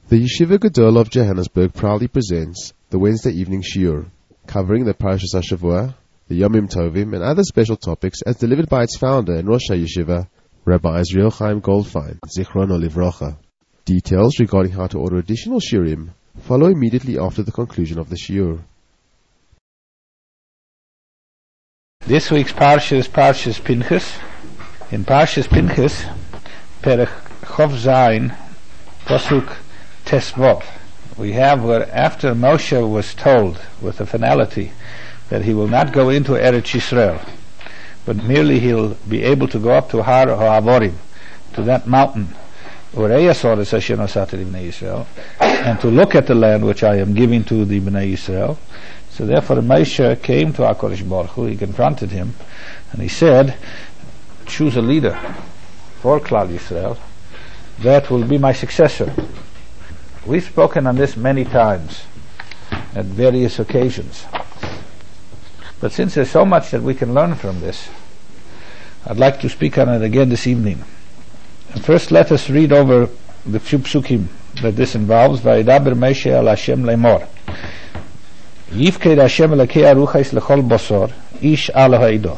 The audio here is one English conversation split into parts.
The Yeshiva Gadol of Johannesburg proudly presents the Wednesday evening shiur, covering the Parashas HaShavua, the Yomim Tovim, and other special topics as delivered by its founder and Rosh HaYeshiva, Rabbi Israel Chaim Goldfein, Zichrono Livrocha. Details regarding how to order additional shiurim follow immediately after the conclusion of the shiur. This week's Parsha is Parshas Pinchas. In Parshas Pinchas, Perech Chov Zayin, Pasuk Tesvov, we have where after Moshe was told with a finality that he will not go into Eretz Yisrael, but merely he'll be able to go up to Har HaAvorim, to that mountain, and to look at the land which I am giving to the Bnei Yisrael. So therefore Moshe came to HaKadosh Baruch Hu, he confronted him, and he said, choose a leader for Klal Yisrael that will be my successor. We've spoken on this many times at various occasions, but since there's so much that we can learn from this, I'd like to speak on it again this evening. And first let us read over the few psukim that this involves. Vayidaber Moshe al Hashem lemor, Yifked Hashem elokei aruchos lechol basar, ish al ha'edo.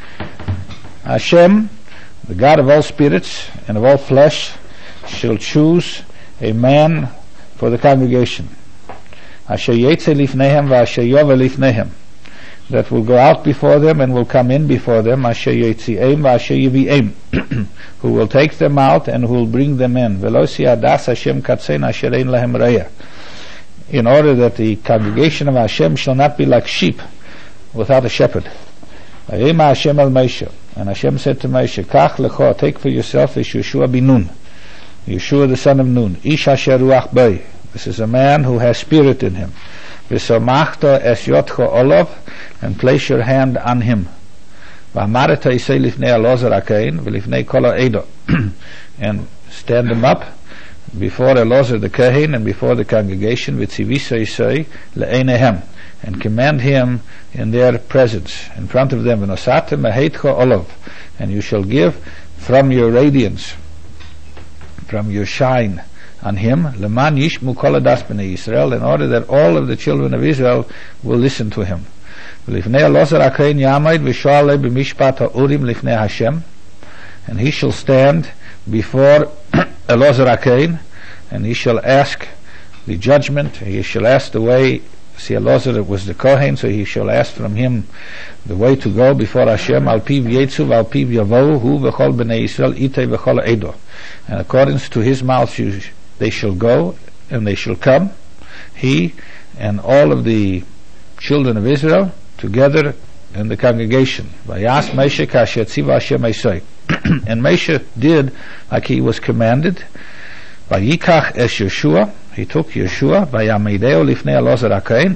Hashem, the God of all spirits and of all flesh, shall choose a man for the congregation, asher yetze lifnehem v'asher yove lifnehem, that will go out before them and will come in before them, asher yetzi'em v'asher yivi'em, who will take them out and who will bring them in, v'lo si'adas Hashem katzein asher ein lahem re'eh, in order that the congregation of Hashem shall not be like sheep without a shepherd. Vayema Hashem al Moshe, and Hashem said to Moshe, Kach lecho, take for yourself is Yeshua bin Nun, Yeshua the son of Nun, Ish asher ruach bei, this is a man who has spirit in him, v'somachta es yotcho olav, and place your hand on him, v'amareta isei lifnei Elazar HaKohen v'lifnei kol ha'edo, and stand him up before Elazar the Kohen and before the congregation, v'tzivisa isei le'einehem, and command him in their presence, in front of them, v'nosatem meheitcho olav, and you shall give from your radiance, from your shine on him, leman yishmu kol hadas bnei Yisrael, in order that all of the children of Israel will listen to him. V'lifnei Elazar HaKohen yamid v'shoalei b'mishpat ha'urim lifnei Hashem, and he shall stand before Elazar HaKohen, and he shall ask the judgment, he shall ask the way. See, Elazar was the Kohen, so he shall ask from him the way to go before Hashem, al piv yetzu v'al piv yavohu hu v'chol b'nei Yisrael itei v'chol edo, and according to his mouth they shall go and they shall come, he and all of the children of Israel together in the congregation. Vayas Moshe kasher tziva Hashem esoi, and Moshe did like he was commanded. Vayikach es Yeshua, he took Yeshua, vayamideo lifnei Elazar HaKohen,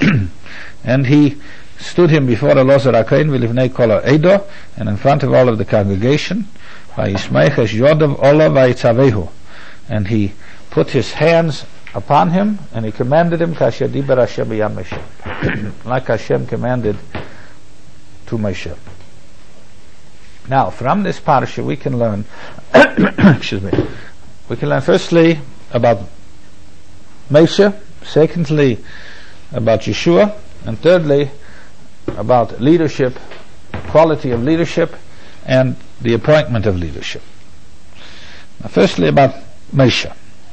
and he stood him before Elazar HaKohen v'lifnei kol ha'edo, and in front of all of the congregation. Vayismeich es yodav ola vayitzavehu, and he put his hands upon him and he commanded him kasher diber Hashem b'yam Moshe, like Hashem commanded to Moshe. Now, from this parasha we can learn we can learn firstly about Moshe, secondly about Yeshua, and thirdly about leadership, quality of leadership, and the appointment of leadership. Now, firstly about Moshe.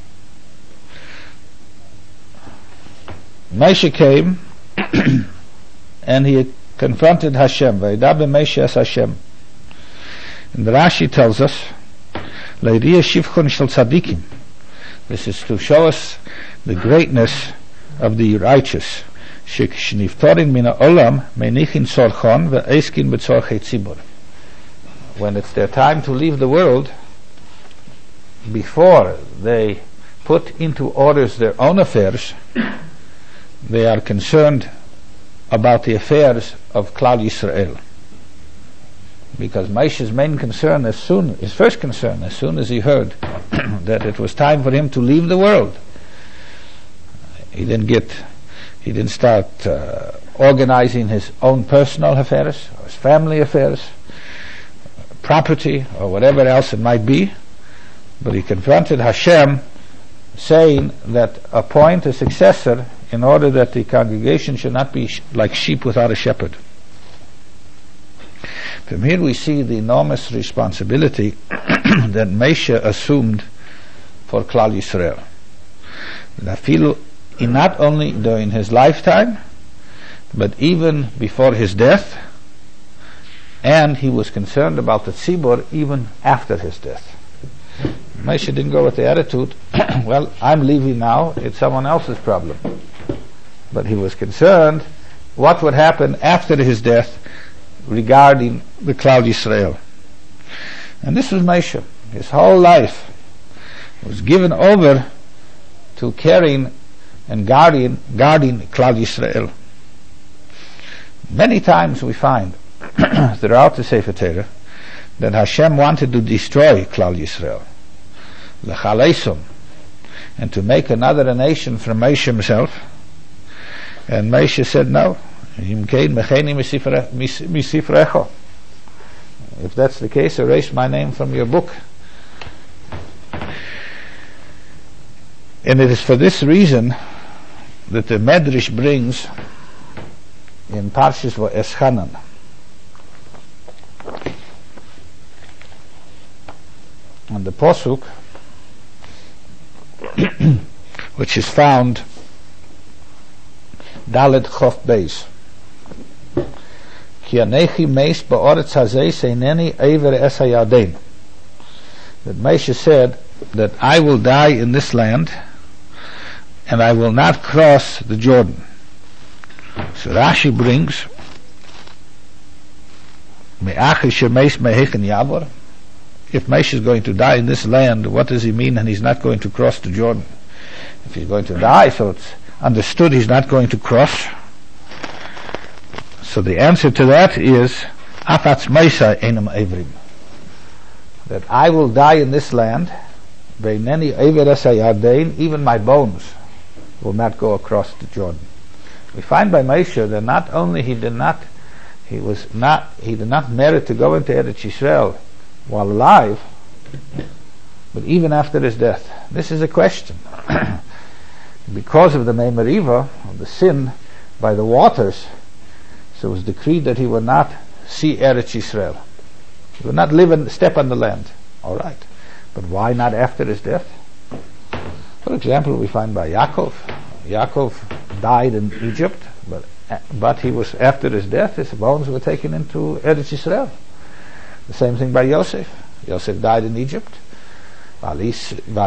Moshe came and he confronted Hashem. Vayidaber Moshe es Hashem. And the Rashi tells us, Le'iriyah shivchon shel tzadikim. This is to show us the greatness of the righteous. Shek'shniftorin min ha'olam menichin tzorchon ve'eskin b'tzorchei tzibur. When it's their time to leave the world, before they put into orders their own affairs, they are concerned about the affairs of Klal Yisrael. Because Moshe's main concern, his first concern, as soon as he heard that it was time for him to leave the world, he didn't start organizing his own personal affairs, or his family affairs, property, or whatever else it might be, but he confronted Hashem saying that appoint a successor in order that the congregation should not be like sheep without a shepherd. From here we see the enormous responsibility that Moshe assumed for Klal Yisrael. Not only during his lifetime, but even before his death, and he was concerned about the tzibur even after his death. Moshe didn't go with the attitude, well, I'm leaving now, it's someone else's problem. But he was concerned what would happen after his death regarding the Klal Yisrael. And this was Moshe. His whole life was given over to caring and guarding Klal Yisrael. Many times we find throughout the Sefer Torah that Hashem wanted to destroy Klal Yisrael, l'chaleisum, and to make another nation from Moshe himself. And Moshe said, no. If that's the case, erase my name from your book. And it is for this reason that the Medrash brings in Parshas Va'eschanan and the Posuk which is found Dalet Chof Beis, Ki anechi meis ba'oretz hazeh seineni eiver es hayarden, that Moshe said that I will die in this land and I will not cross the Jordan. So Rashi brings if Moshe is going to die in this land, what does he mean and he's not going to cross the Jordan? If he's going to die, so it's understood he's not going to cross. So the answer to that is that I will die in this land, even my bones will not go across the Jordan. We find by Moshe that not only he did not merit to go into Eretz Yisrael while alive, but even after his death. This is a question. Because of the Mei Meriva, of the sin by the waters, so it was decreed that he would not see Eretz Yisrael. He would not live and step on the land. All right. But why not after his death? For example, we find by Yaakov. Yaakov died in Egypt, but he was, after his death, his bones were taken into Eretz Yisrael. The same thing by Yosef. Yosef died in Egypt. And he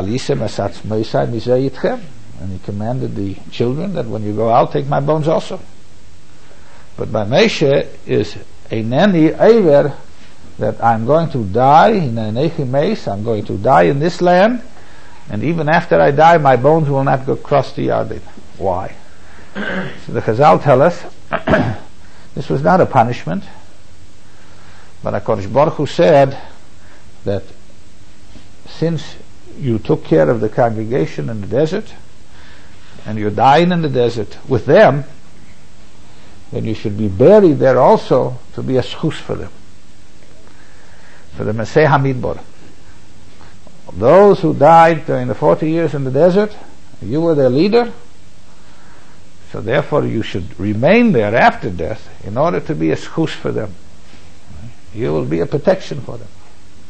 commanded the children that when you go out, take my bones also. But by Moshe is Eineni Eiver, that I'm going to die in Einechi Meis, I'm going to die in this land, and even after I die, my bones will not go across the Yarden. Why? So the Chazal tell us this was not a punishment, but HaKadosh Baruch Hu said that since you took care of the congregation in the desert, and you're dying in the desert with them, then you should be buried there also to be a schus for them, for the Maseh Hamidbar. Those who died during the 40 years in the desert, you were their leader, so therefore you should remain there after death in order to be a schus for them. You will be a protection for them.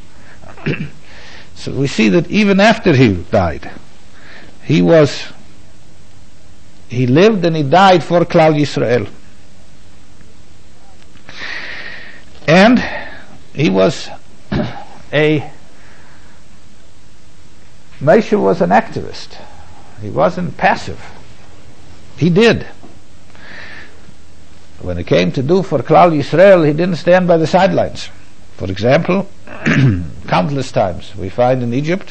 So we see that even after he died, he lived and he died for Klal Yisrael. And he was Moshe was an activist. He wasn't passive. He did. When it came to do for Klal Yisrael, he didn't stand by the sidelines. For example, countless times we find in Egypt,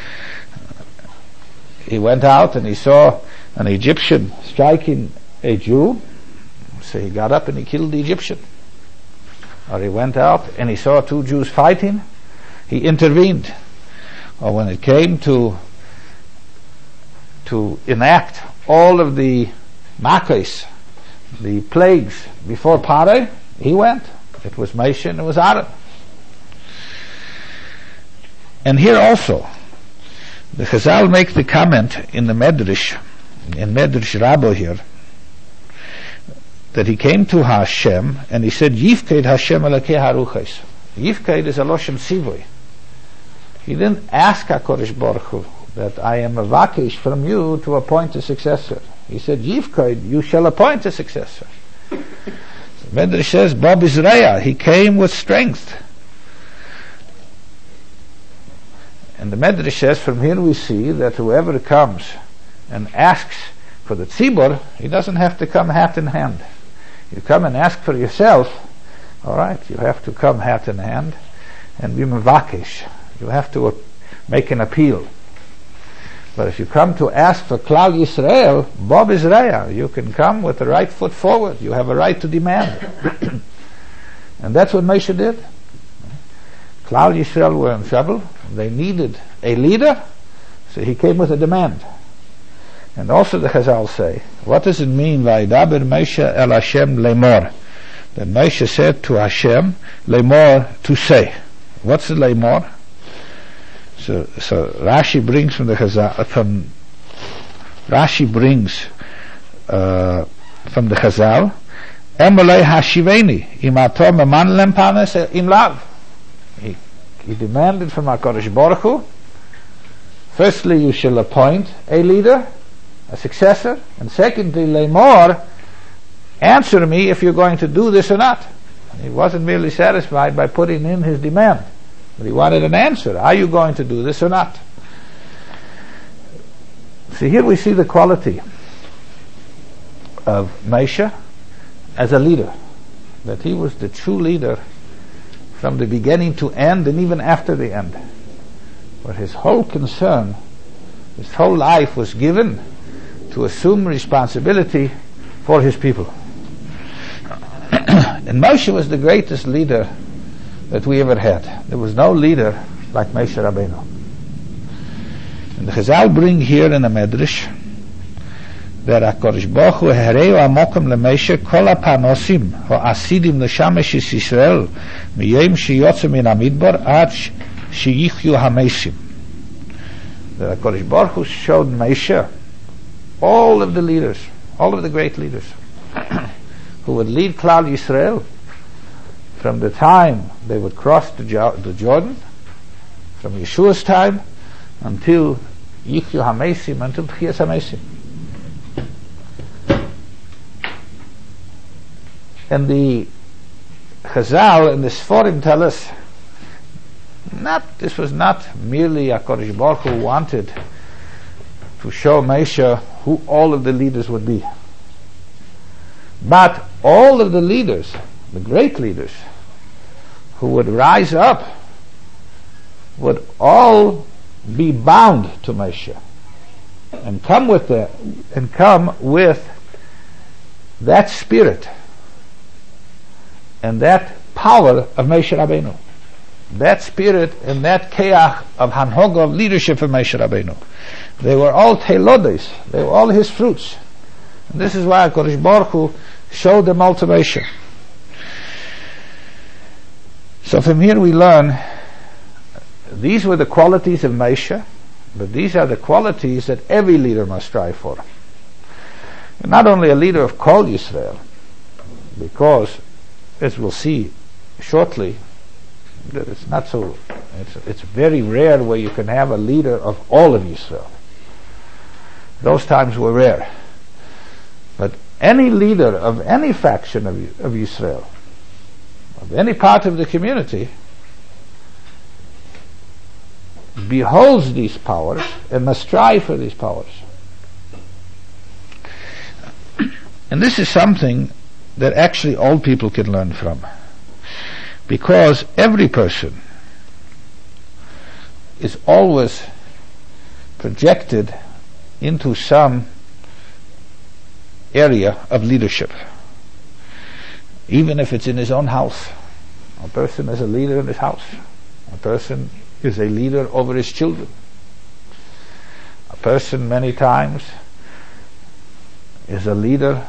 he went out and he saw an Egyptian striking a Jew, so he got up and he killed the Egyptian. Or he went out and he saw two Jews fighting, he intervened. Or when it came to enact all of the makos, the plagues before Pareh, he went. It was Moshe and it was Aaron. And here also, The Chazal make the comment in the Medrash, in Medrash Rabbo here, that he came to Hashem and he said, Yifked Hashem Elokei Haruchos. Yifked is a Loshem Sivui. He didn't ask HaKadosh Baruch Hu that I am a vakish from you to appoint a successor. He said, Yifked, you shall appoint a successor. Medrash says, Bob Israel, he came with strength. And the Medrash says, from here we see that whoever comes and asks for the tzibur, he doesn't have to come hat in hand. You come and ask for yourself, all right, you have to come hat in hand and be mevakesh. You have to make an appeal. But if you come to ask for Klal Yisrael, Bob Israel, you can come with the right foot forward. You have a right to demand. And that's what Moshe did. Klal Yisrael were in trouble. They needed a leader, so he came with a demand. And also the Chazal say, what does it mean, Vaidaber Moshe el Hashem lemor? That Moshe said to Hashem, lemor, to say. What's the lemor? So Rashi brings from the Chazal, from the Chazal, Emolei hashiveni, im ato meman lem panes im lav. He demanded from HaKadosh Baruch Hu, firstly, you shall appoint a leader, a successor, and secondly, lemor, answer me if you're going to do this or not. And he wasn't merely satisfied by putting in his demand, but he wanted an answer. Are you going to do this or not? See, here we see the quality of Moshe as a leader, that he was the true leader from the beginning to end, and even after the end. But his whole concern, his whole life was given to assume responsibility for his people. And Moshe was the greatest leader that we ever had. There was no leader like Moshe Rabbeinu. And the Chazal bring here in the Medrash that HaKadosh Baruch Hu hereu amokim leMoshe kol hapanosim ha'asidim l'shamesh Yisrael miyom sheyotze min hamidbar ad sheyichyu hamesim. That HaKadosh Baruch Hu showed Moshe all of the leaders, all of the great leaders who would lead Klal Yisrael from the time they would cross the Jordan, from Yeshua's time until Yichyu hamesim, until Tchias hamesim. And the Chazal and the Sforim tell us, this was not merely HaKadosh Baruch Hu wanted to show Moshe who all of the leaders would be, but all of the leaders, the great leaders, who would rise up, would all be bound to Moshe, and come with that spirit and that power of Moshe Rabbeinu, that spirit and that keach of hanhoga, of leadership of Moshe Rabbeinu. They were all telodes, they were all his fruits. And this is why HaKadosh Baruch Hu showed them all to Moshe. So from here we learn these were the qualities of Moshe, but these are the qualities that every leader must strive for. And not only a leader of Kol Yisrael, because as we'll see shortly, that it's very rare where you can have a leader of all of Yisrael. Those times were rare. But any leader of any faction of Yisrael, of any part of the community, beholds these powers and must strive for these powers. And this is something that actually all people can learn from, because every person is always projected into some area of leadership, even if it's in his own house. A person is a leader in his house. A person is a leader over his children. A person many times is a leader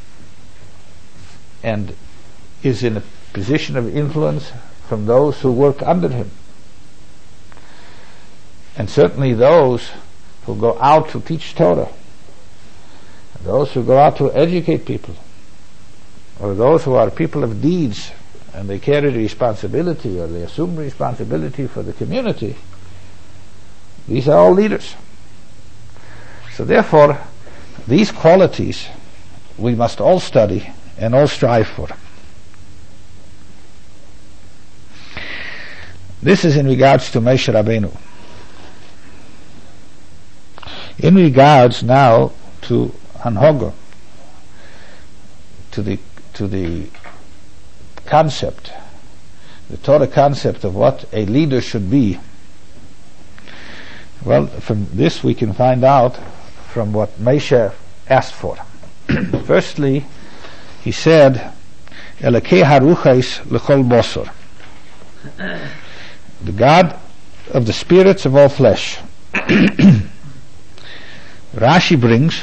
and is in a position of influence from those who work under him. And certainly those who go out to teach Torah, those who go out to educate people, or those who are people of deeds and they carry responsibility or they assume responsibility for the community, these are all leaders. So therefore, these qualities we must all study and all strive for. This is in regards to Moshe Rabbeinu. In regards now to Hanhoga, to the concept, the Torah concept of what a leader should be. Well, from this we can find out from what Moshe asked for. Firstly, he said, Elokei haruchos lechol bosor, the God of the spirits of all flesh. Rashi brings,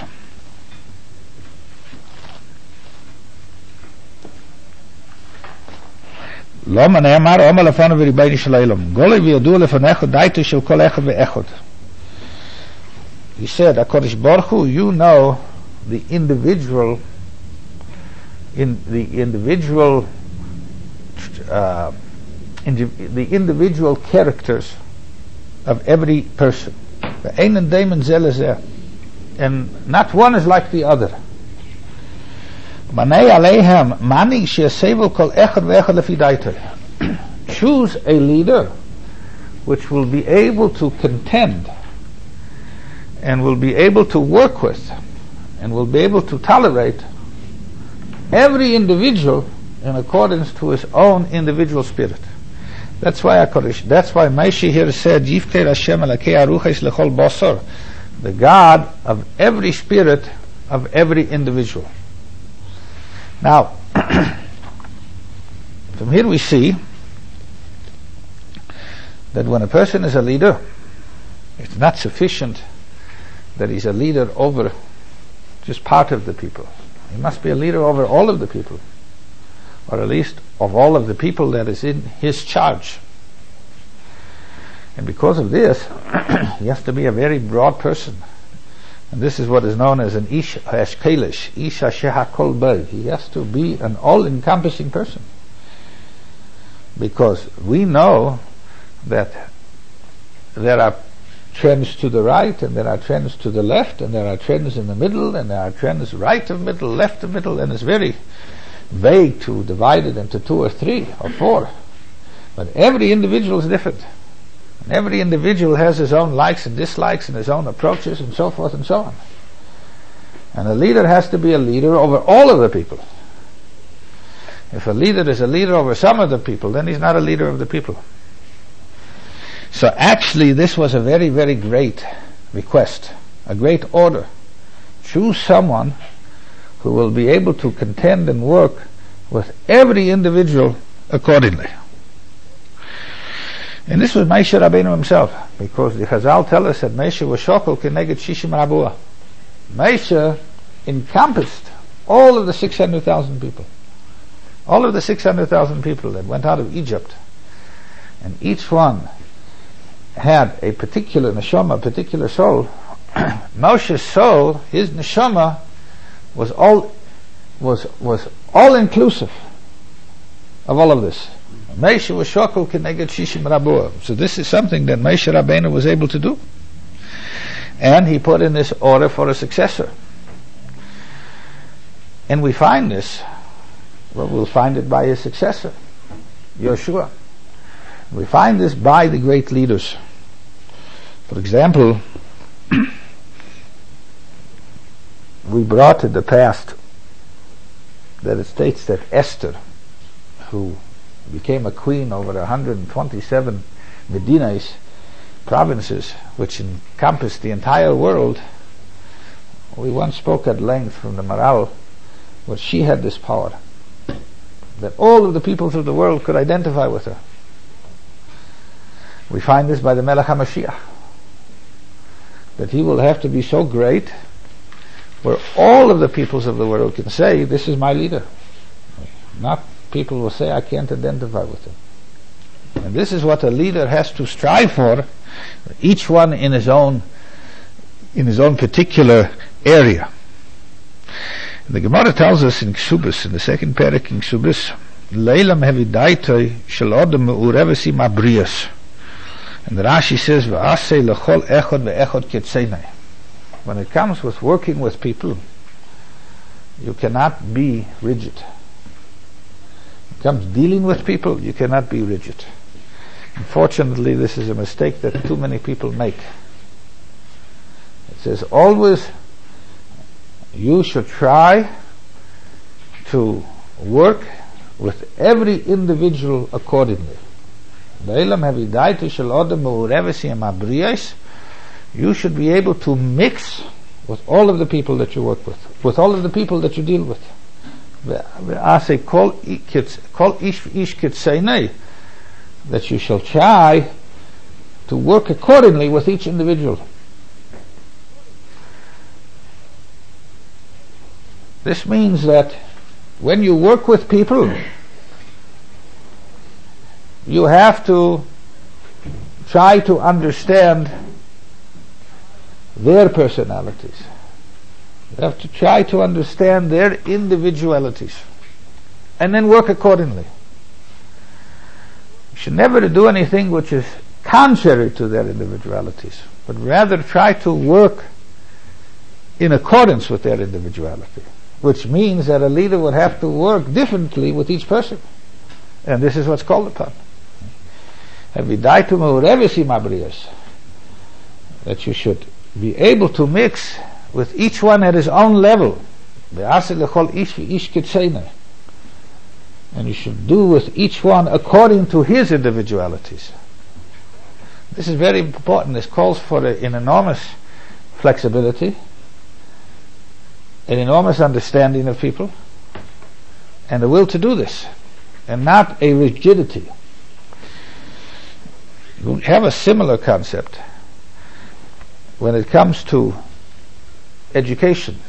לא נאמר אומר לפניו וריבונו של עולם גולי וידוע לפניך דייתו של כל אחד ואחד. He said, HaKadosh Baruch Hu, you know the individual characters of every person. And not one is like the other. Choose a leader which will be able to contend and will be able to work with and will be able to tolerate every individual in accordance to his own individual spirit. That's why Moshe here said, Yifkei Hashem Elokei haruchos lechol bosor, the God of every spirit of every individual. Now, from here we see that when a person is a leader, it's not sufficient that he's a leader over just part of the people. He must be a leader over all of the people, or at least of all of the people that is in his charge. And because of this, he has to be a very broad person. And this is what is known as an Ish Hashkelish, Ish Hashehakol Bay. He has to be an all-encompassing person. Because we know that there are trends to the right, and there are trends to the left, and there are trends in the middle, and there are trends right of middle, left of middle, and it's very vague to divide it into 2 or 3 or 4. But every individual is different. And every individual has his own likes and dislikes and his own approaches and so forth and so on. And a leader has to be a leader over all of the people. If a leader is a leader over some of the people, then he's not a leader of the people. So actually this was a very, very great request, a great order. Choose someone who will be able to contend and work with every individual accordingly. And this was Moshe Rabbeinu himself, because the Chazal tell us that Moshe was shokol keneged shishim rabua. Moshe encompassed all of the 600,000 people. All of the 600,000 people that went out of Egypt. And each one had a particular neshama, a particular soul. Moshe's soul, his neshama, was all inclusive of all of this. Moshe was shokol keneged shishim rabua. So this is something that Moshe Rabbeinu was able to do. And he put in this order for a successor. And we find this, well, we'll find it by his successor, Yoshua. We find this by the great leaders. For example, we brought to the past that it states that Esther, who became a queen over 127 Medinas, provinces, which encompassed the entire world. We once spoke at length from the Maral, where she had this power, that all of the peoples of the world could identify with her. We find this by the Melech HaMashiach, that he will have to be so great where all of the peoples of the world can say, this is my leader. Not people will say, I can't identify with him. And this is what a leader has to strive for, Each one in his own particular area. The Gemara tells us in Ksubis, in the second parak in Ksubis, Leilam hevidaitoi shel odem me'urevesi mabrias. And the Rashi says, V'asei lechol echod ve'echod ketzeinai. When it comes with working with people, you cannot be rigid. When it comes dealing with people, you cannot be rigid. Unfortunately, this is a mistake that too many people make. It says always you should try to work with every individual accordingly. You should be able to mix with all of the people that you work with all of the people that you deal with. That you shall try to work accordingly with each individual. This means that when you work with people, you have to try to understand their personalities. You have to try to understand their individualities and then work accordingly. You should never do anything which is contrary to their individualities, but rather try to work in accordance with their individuality, which means that a leader would have to work differently with each person. And this is what's called upon. That you should be able to mix with each one at his own level. And you should do with each one according to his individualities. This is very important. This calls for an enormous flexibility, an enormous understanding of people, and a will to do this, and not a rigidity. We have a similar concept when it comes to education.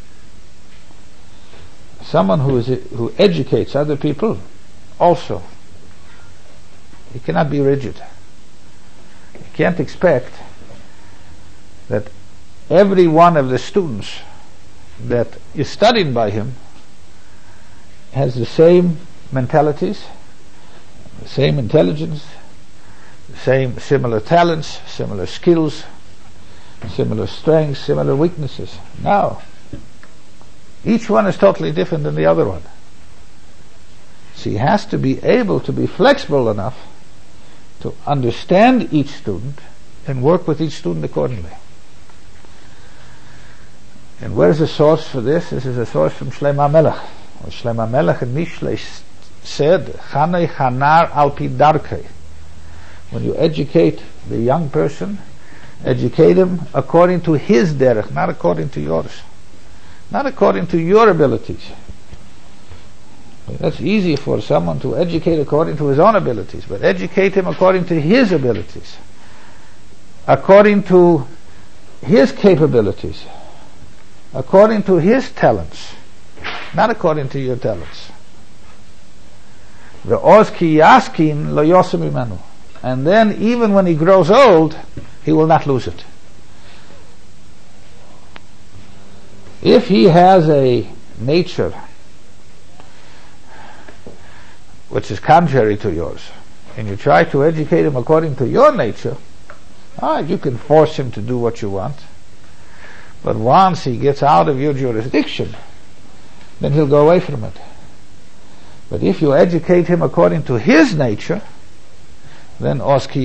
Someone who educates other people also, he cannot be rigid. You can't expect that every one of the students that is studied by him has the same mentalities, the same intelligence, similar talents, similar skills, similar strengths, similar weaknesses. No. Each one is totally different than the other one. So he has to be able to be flexible enough to understand each student and work with each student accordingly. And where is the source for this? This is a source from Shlomo HaMelech. Shlomo HaMelech in Mishlei said, Chanei chanar al pi darkei. When you educate the young person, educate him according to his derech, not according to yours. Not according to your abilities. That's easy for someone to educate according to his own abilities, but educate him according to his abilities, according to his capabilities, according to his talents, not according to your talents. And then even when he grows old, he will not lose it. If he has a nature which is contrary to yours, and you try to educate him according to your nature, you can force him to do what you want. But once he gets out of your jurisdiction, then he'll go away from it. But if you educate him according to his nature, then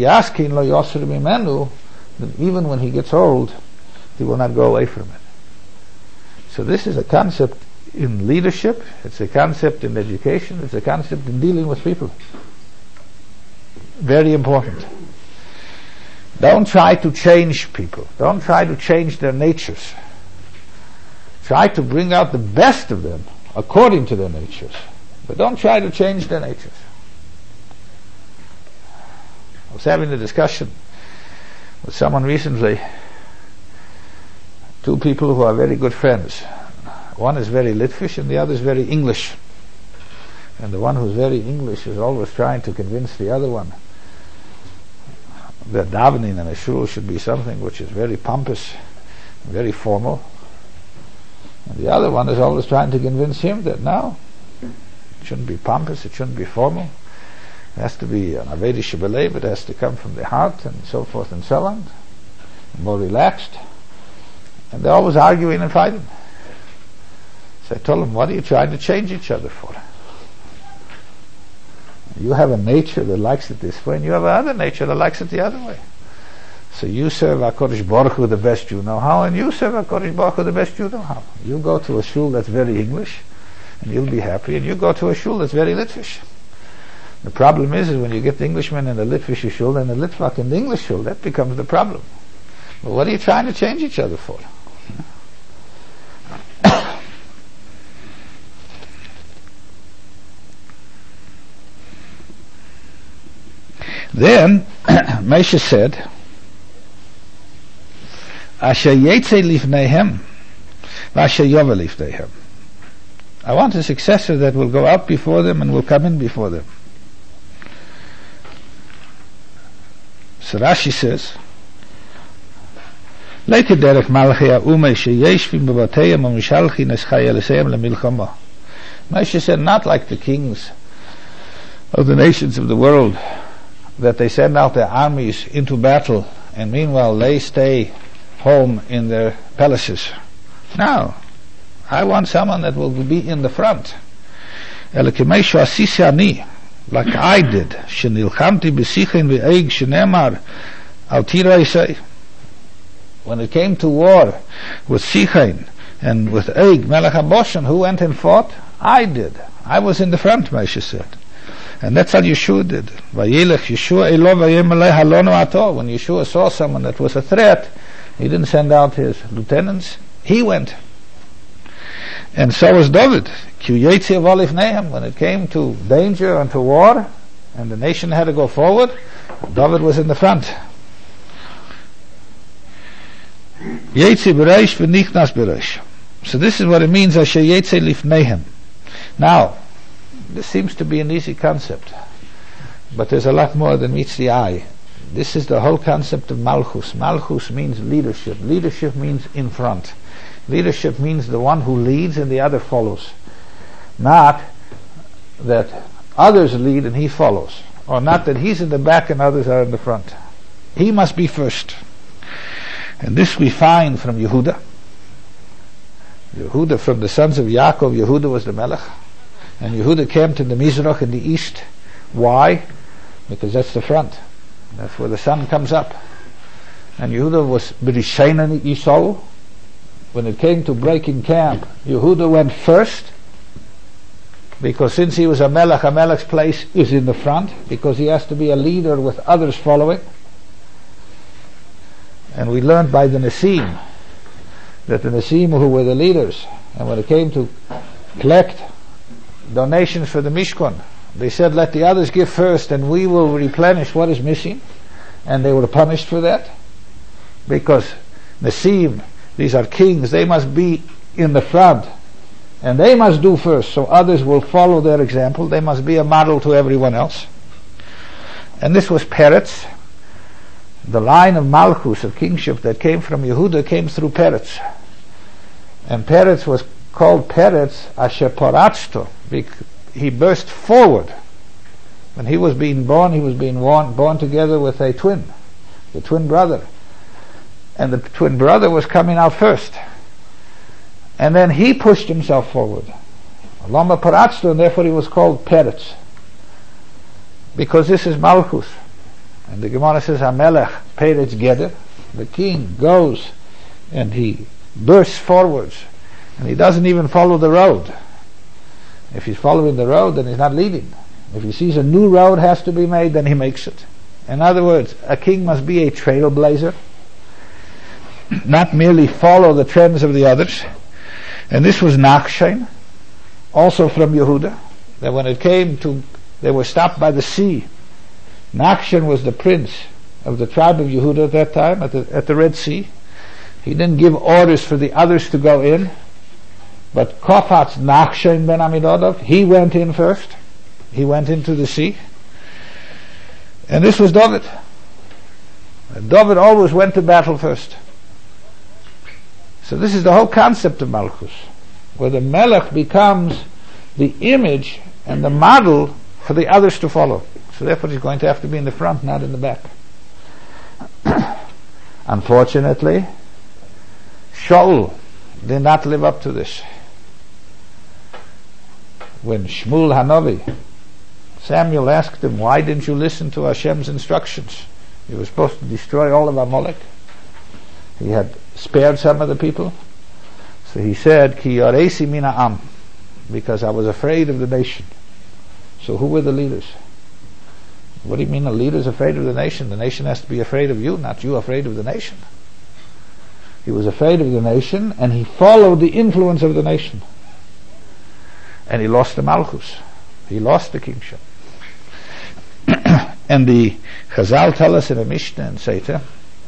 even when he gets old, he will not go away from it. So this is a concept in leadership, it's a concept in education, it's a concept in dealing with people. Very important. Don't try to change people. Don't try to change their natures. Try to bring out the best of them according to their natures. But don't try to change their natures. I was having a discussion with someone recently, two people who are very good friends. One is very Litvish and the other is very English. And the one who's very English is always trying to convince the other one that davening in a shul should be something which is very pompous, very formal. And the other one is always trying to convince him that no, it shouldn't be pompous, it shouldn't be formal. It has to be an Avedi Shebelev, it has to come from the heart, and so forth and so on. More relaxed. And they're always arguing and fighting. So I told them, what are you trying to change each other for? You have a nature that likes it this way, and you have another nature that likes it the other way. So you serve HaKadosh Baruch Hu the best you know how, and you serve HaKadosh Baruch Hu the best you know how. You go to a shul that's very English, and you'll be happy, and you go to a shul that's very Litvish. The problem is when you get the Englishman in the Litvish shul and the Litvak in the English shul, that becomes the problem. But what are you trying to change each other for? Then Moshe said, Asher yetze lifneihem, v'asher yova lifneihem. I want a successor that will go out before them and will come in before them. So Rashi says, Leike derech malchi ha'umei sheyeshvim b'bateyim u'mishalchin es chayeliseyim lemilchama. Moshe said, not like the kings of the nations of the world, that they send out their armies into battle and meanwhile they stay home in their palaces. No, I want someone that will be in the front. Elekimei asisi ani, like I did. Shenilchamti b'sichen v'eig shenemar al tira isei. When it came to war with Sichain and with Eig, Melech HaBoshen, who went and fought? I did. I was in the front, Moshe said. And that's how Yeshua did. Vayelech Yeshua elo vayem halonu ato. When Yeshua saw someone that was a threat, he didn't send out his lieutenants. He went. And so was David. Ki yetzi avol lifneihem. When it came to danger and to war, and the nation had to go forward, David was in the front. Yetzi bereish v'nichnas bereish. So this is what it means, Asher yetzi lifneihem. Now, this seems to be an easy concept, but there's a lot more than meets the eye. This is the whole concept of Malchus. Malchus means leadership. Leadership means in front. Leadership means the one who leads and the other follows. Not that others lead and he follows, or not that he's in the back and others are in the front. He must be first. And this we find from Yehuda. Yehuda, from the sons of Yaakov, Yehuda was the Melech. And Yehuda camped in the Mizrach in the east. Why? Because that's the front. That's where the sun comes up. And Yehuda was B'Rishainen Yisrael. When it came to breaking camp, Yehuda went first, because since he was a Melech's place is in the front, because he has to be a leader with others following. And we learned by the Nesim that the Nesim who were the leaders, and when it came to collect donations for the Mishkan, they said, let the others give first and we will replenish what is missing. And they were punished for that, because Nesim, these are kings, they must be in the front and they must do first, so others will follow their example. They must be a model to everyone else. And this was Peretz. The line of Malchus, of kingship, that came from Yehuda came through Peretz. And Peretz was called Peretz Asher Paratzto. He burst forward. When he was being born, he was being born together with a twin, the twin brother. And the twin brother was coming out first. And then he pushed himself forward. Lama Paratzto, and therefore he was called Peretz. Because this is Malchus. And the Gemara says, HaMelech Peretz Geder. The king goes and he bursts forwards. And he doesn't even follow the road. If he's following the road, then he's not leading. If he sees a new road has to be made, then he makes it. In other words, a king must be a trailblazer, not merely follow the trends of the others. And this was Nachshon, also from Yehuda, that when it came to, they were stopped by the sea. Nachshon was the prince of the tribe of Yehuda at that time, at the Red Sea. He didn't give orders for the others to go in, but Kofatz Nachshon ben Amminadab, he went in first. He went into the sea. And this was David. David always went to battle first. So this is the whole concept of Malchus, where the Melech becomes the image and the model for the others to follow. So therefore he's going to have to be in the front, not in the back. Unfortunately, Shaul did not live up to this. When Shmuel Hanavi, Samuel asked him, why didn't you listen to Hashem's instructions? You were supposed to destroy all of Amalek. He had spared some of the people. So he said, Ki yaresi mina am, because I was afraid of the nation. So who were the leaders? What do you mean a leader's afraid of the nation? The nation has to be afraid of you, not you afraid of the nation. He was afraid of the nation, and he followed the influence of the nation. And he lost the Malchus. He lost the kingship. And the Chazal tell us in a Mishnah and Seita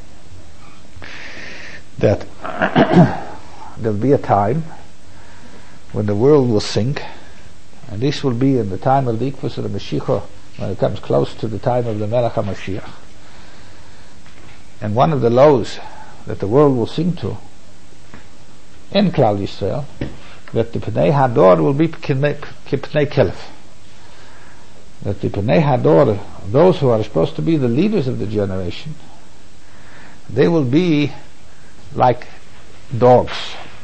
that there'll be a time when the world will sink, and this will be in the time of the Ikvus of the Mashiach, when it comes close to the time of the Melech HaMashiach. And one of the lows that the world will sink to in Klal Yisrael, that the Pnei Hador will be Pnei Kelef. That the Pnei Hador, those who are supposed to be the leaders of the generation, they will be like dogs.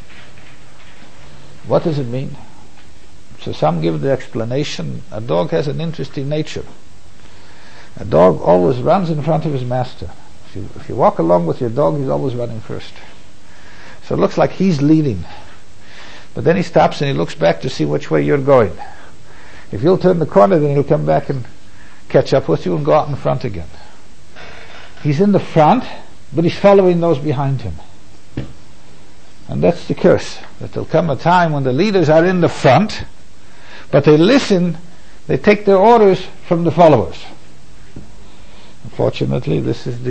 What does it mean? So some give the explanation, a dog has an interesting nature. A dog always runs in front of his master. If you walk along with your dog, he's always running first. So it looks like he's leading. But then he stops and he looks back to see which way you're going. If you'll turn the corner, then he'll come back and catch up with you and go out in front again. He's in the front, but he's following those behind him. And that's the curse, that there'll come a time when the leaders are in the front, but they listen, they take their orders from the followers. Unfortunately, this is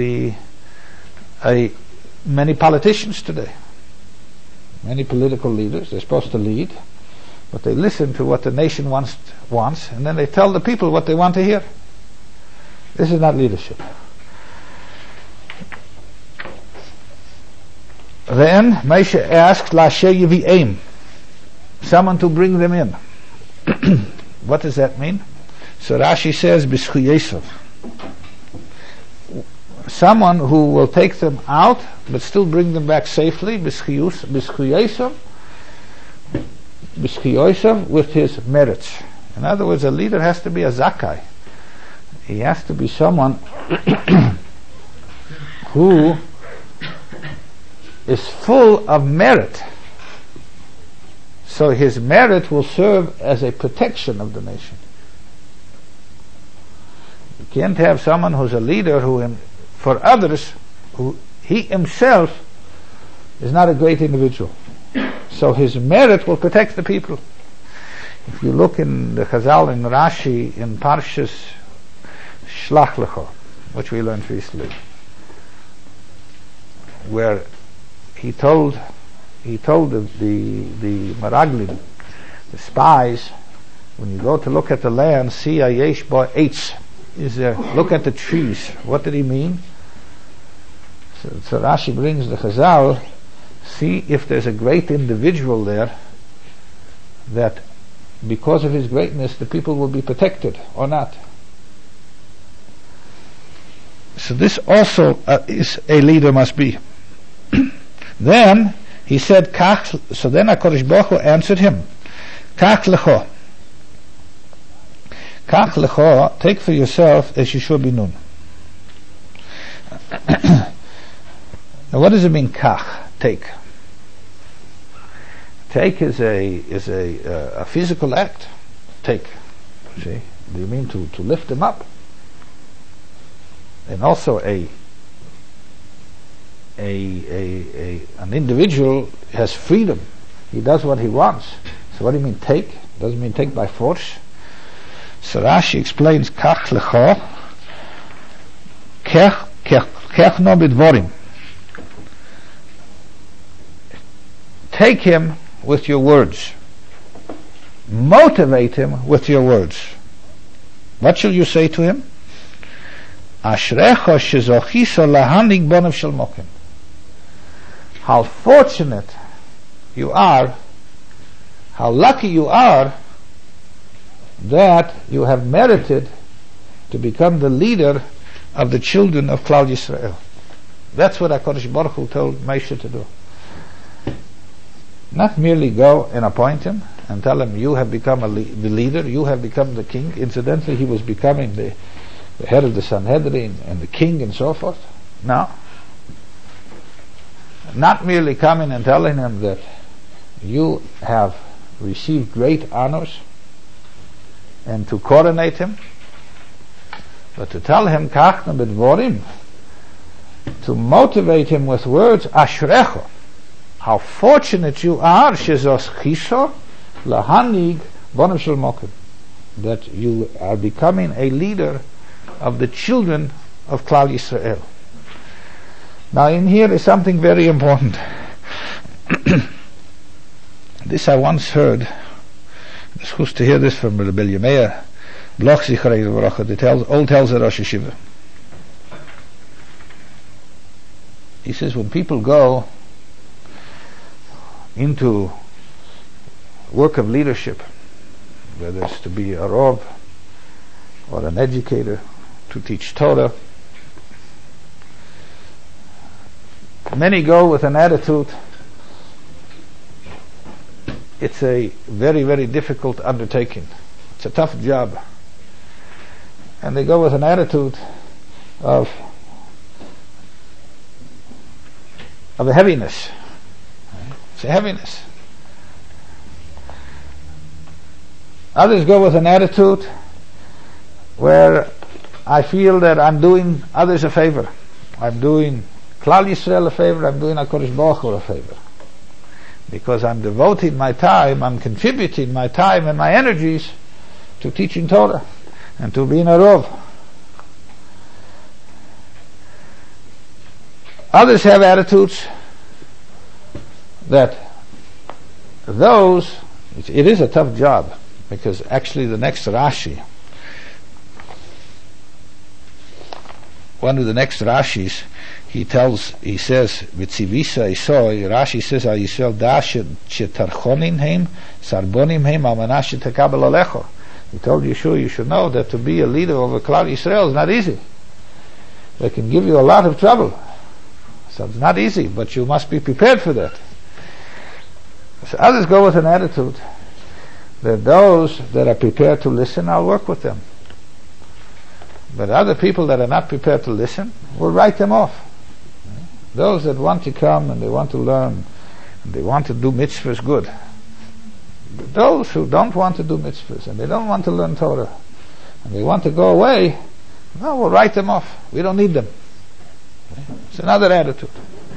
many politicians today. Many political leaders, they're supposed to lead, but they listen to what the nation wants, and then they tell the people what they want to hear. This is not leadership. Then Moshe asked Lashe Yevi'im, someone to bring them in. What does that mean? So Rashi says B'schu Yosef, someone who will take them out but still bring them back safely. B'schu Yosef with his merits. In other words, a leader has to be a zakai. He has to be someone who is full of merit. So his merit will serve as a protection of the nation. You can't have someone who's a leader for others, who he himself is not a great individual. So his merit will protect the people. If you look in the Chazal in Rashi in Parshas Shlach Lecha, which we learned recently, where he told the Meraglim, the spies, when you go to look at the land, see ayesh bo eitz, is there, look at the trees. What did he mean? So Rashi brings the Chazal, see if there's a great individual there, that because of his greatness the people will be protected or not. So this also is a leader must be. Then he said, Kach, so then HaKadosh Baruch Hu answered him, Kach lecho. Kach lecho, take for yourself a Yeshua bin Nun. Now what does it mean, Kach, take? Take is a physical act. Take. See? Do you mean to lift him up? And also an individual has freedom. He does what he wants. So what do you mean take? It doesn't mean take by force. So Rashi explains Kach lecho Kech no bidvorim. Take him with your words. Motivate him with your words. What shall you say to him? Ashrecho shezochiso lahanig bonav shel mokim. How fortunate you are, how lucky you are that you have merited to become the leader of the children of Klal Yisrael. That's what HaKadosh Baruch Hu told Moshe to do. Not merely go and appoint him and tell him, you have become the leader, you have become the king. Incidentally, he was becoming the head of the Sanhedrin and the king and so forth. No. Not merely coming and telling him that you have received great honors and to coronate him, but to tell him kachna b'dvorim, to motivate him with words, ashrecho, how fortunate you are, shezos chiso lahanig bonav shel mokim, that you are becoming a leader of the children of Klal Yisrael. Now in here is something very important. This I once heard, it's good to hear this from Rebbe Yemeir Bloch Zichrei V'Rocha, the tells the Rosh Yeshiva. He says when people go into work of leadership, whether it's to be a Rav or an educator, to teach Torah, many go with an attitude, it's a very, very difficult undertaking. It's a tough job. And they go with an attitude of a heaviness. It's a heaviness. Others go with an attitude where I feel that I'm doing others a favor. I'm doing Klal Yisrael a favor, I'm doing HaKadosh Baruch Hu a favor. Because I'm devoting my time, I'm contributing my time and my energies to teaching Torah and to being a Rav. Others have attitudes that it is a tough job, because actually the next Rashi, one of the next Rashis, he says, V'tzivisa isoi, Rashi says, Al Yisrael da shetarchonim heim, sarbonim heim, al manashe tekabel alecho. He told Yeshua, you should know that to be a leader over Klal Yisrael is not easy. They can give you a lot of trouble. So it's not easy, but you must be prepared for that. So others go with an attitude that those that are prepared to listen, I'll work with them. But other people that are not prepared to listen, we'll write them off. Those that want to come and they want to learn and they want to do mitzvahs, good. But those who don't want to do mitzvahs and they don't want to learn Torah and they want to go away, no, we'll write them off. We don't need them. It's another attitude.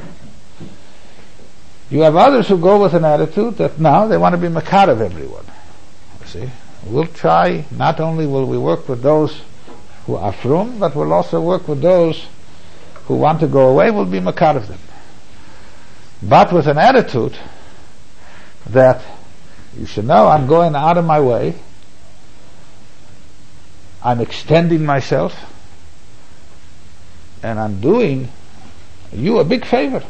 You have others who go with an attitude that now they want to be makar of everyone. You see, we'll try, not only will we work with those who are frum, but we'll also work with those who want to go away, we'll be makar of them. But with an attitude that you should know, I'm going out of my way, I'm extending myself, and I'm doing you a big favor.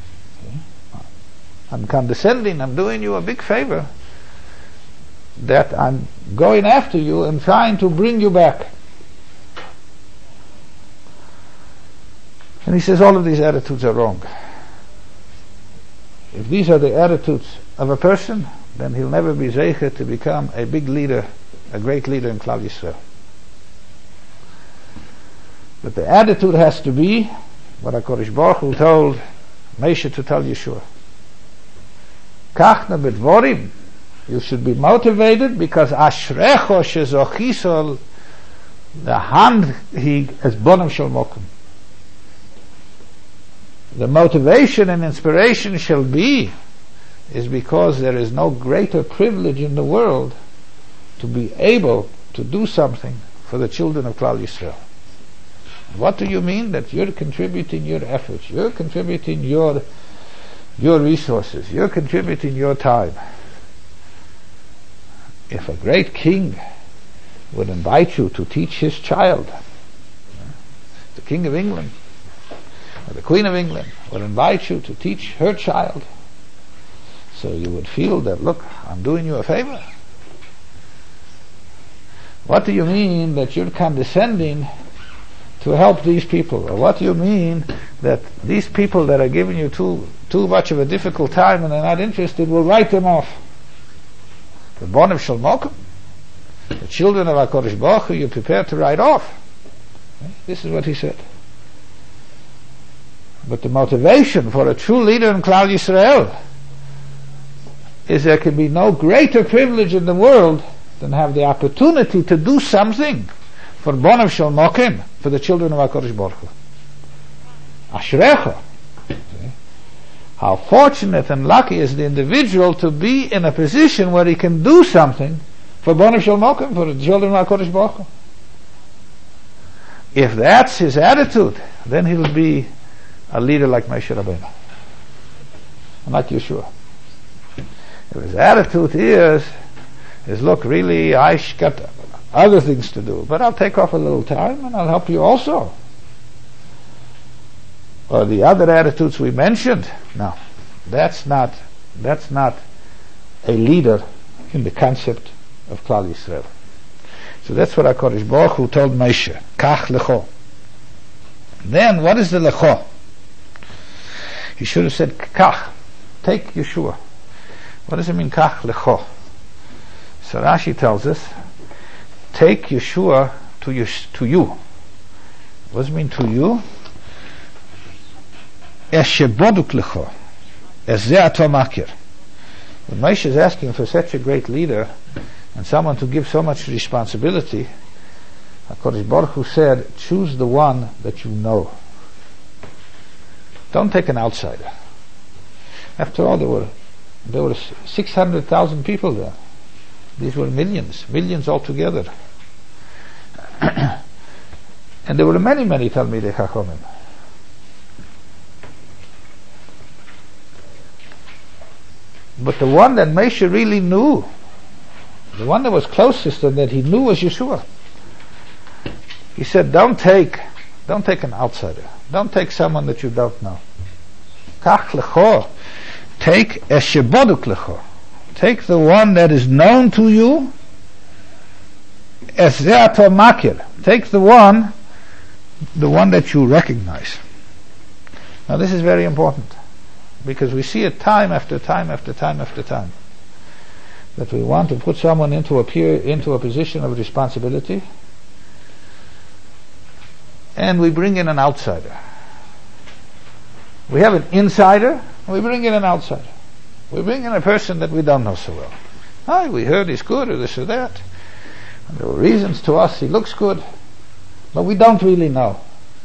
I'm condescending, I'm doing you a big favor, that I'm going after you and trying to bring you back. And he says all of these attitudes are wrong. If these are the attitudes of a person, then he'll never be zeicher to become a big leader, a great leader in Klal Yisrael. But the attitude has to be what HaKadosh Baruch Hu told Moshe to tell Yeshua. Kachna b'dvorim, you should be motivated, because ashrecho shezochisol, the hand he as bonam shel mokum. The motivation and inspiration shall be is because there is no greater privilege in the world to be able to do something for the children of Klal Yisrael. What do you mean? That you're contributing your efforts, you're contributing your resources, you're contributing your time. If a great king would invite you to teach his child King of England or the Queen of England would invite you to teach her child, so you would feel that, look, I'm doing you a favor. What do you mean that you're condescending to help these people? Or what do you mean that these people that are giving you too much of a difficult time and are not interested will write them off? The Bonim Shel Mokum, the children of HaKadosh Baruch Hu, you're prepared to write off. This is what he said. But the motivation for a true leader in Klal Yisrael is there can be no greater privilege in the world than have the opportunity to do something for Bonim Shel Mokum, for the children of HaKadosh Baruch Hu. Ashrecha. How fortunate and lucky is the individual to be in a position where he can do something for Bonim Shel Mokum, for the children of HaKadosh Baruch Hu. If that's his attitude, then he'll be a leader like Moshe Rabbeinu, and like Yeshua. If his attitude is look, really, I got other things to do, but I'll take off a little time and I'll help you also. Or the other attitudes we mentioned, no, that's not a leader in the concept of Klal Yisrael. So that's what HaKadosh Baruch Hu told Moshe, Kach Lecho. Then what is the Lecho? He should have said Kach, take Yeshua. What does it mean, Kach Lecho? So Rashi tells us, take Yeshua to you. What does it mean, to you? Es sheboduk lecho, es ze ato makir. When Moshe is asking for such a great leader and someone to give so much responsibility, HaKadosh Baruch Hu said, choose the one that you know. Don't take an outsider. After all, there were 600,000 people there. These were millions altogether. And there were many Talmidei Chachamim. But the one that Moshe really knew, the one that was closest and that he knew, was Yeshua. He said, don't take an outsider. Don't take someone that you don't know. Kach lecho. Take es sheboduk lecho. Take the one that is known to you. Es ze ato makir. Take the one that you recognize. Now this is very important, because we see it time after time that we want to put someone into a position of responsibility, and we bring in an outsider. We have an insider, we bring in an outsider. We bring in a person that we don't know so well. We heard he's good, or this or that. And there were reasons to us, he looks good, but we don't really know.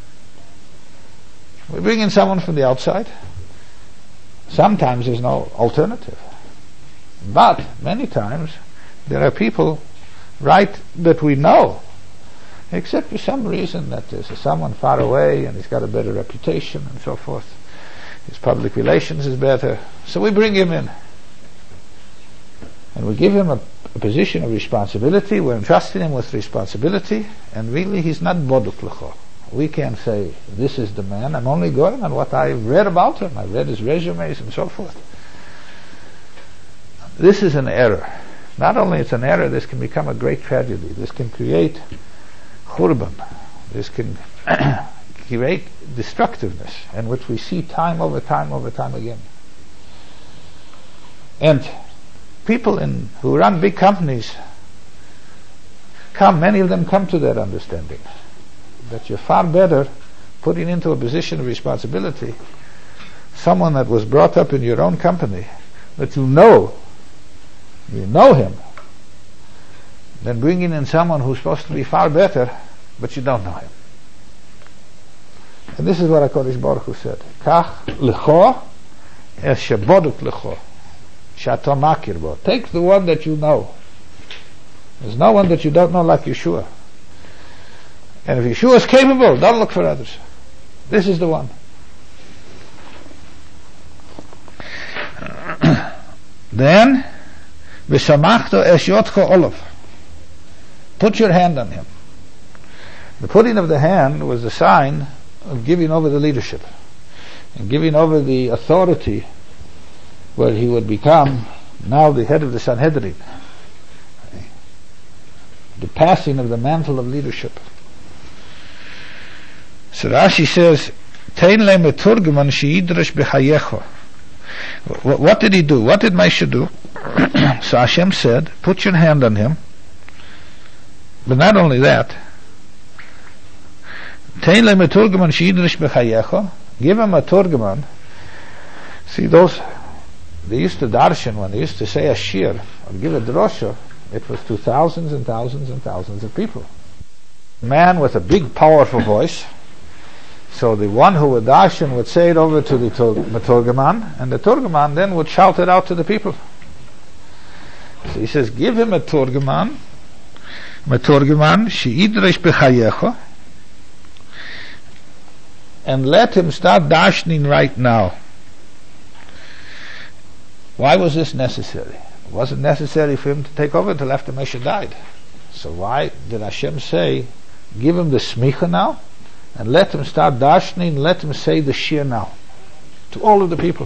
We bring in someone from the outside. Sometimes there's no alternative. But many times there are people that we know, except for some reason that there's someone far away and he's got a better reputation and so forth. His public relations is better. So we bring him in. And we give him a position of responsibility. We're entrusting him with responsibility. And really he's not boduk lecho. We can't say, this is the man. I'm only going on what I've read about him. I've read his resumes and so forth. This is an error. Not only it's an error, this can become a great tragedy. This can create churban. This can create destructiveness, in which we see time over time again. And people who run big companies many of them come to that understanding, that you're far better putting into a position of responsibility someone that was brought up in your own company, that you know him, than bringing in someone who's supposed to be far better, but you don't know him. And this is what HaKadosh Baruch Hu said, Kach lecho es sheboduk lecho shato makir bo. Take the one that you know. There's no one that you don't know like Yeshua. And if Yeshua is capable, don't look for others. This is the one. Then v'samachto es yotcho olav. Put your hand on him. The putting of the hand was a sign of giving over the leadership and giving over the authority, where he would become now the head of the Sanhedrin. The passing of the mantle of leadership. So Rashi says, Tein le meturgeman sheyidrash b'chayecho. What did he do? What did Moshe do? So Hashem said, put your hand on him. But not only that, Tein le meturgeman sheyidrash b'chayecho. Give him a turgeman. See, those, they used to darshan, when they used to say a shir or give a drosha, it was to thousands and thousands and thousands of people. A man with a big powerful voice. So the one who would darshan would say it over to the turgeman, and the turgeman then would shout it out to the people. So he says, give him a turgeman she'idresh b'chayecho, and let him start darshaning right now. Why was this necessary? It wasn't necessary for him to take over until after Moshe died. So why did Hashem say, give him the smicha now, and let him start darshaning, let him say the shir now, to all of the people?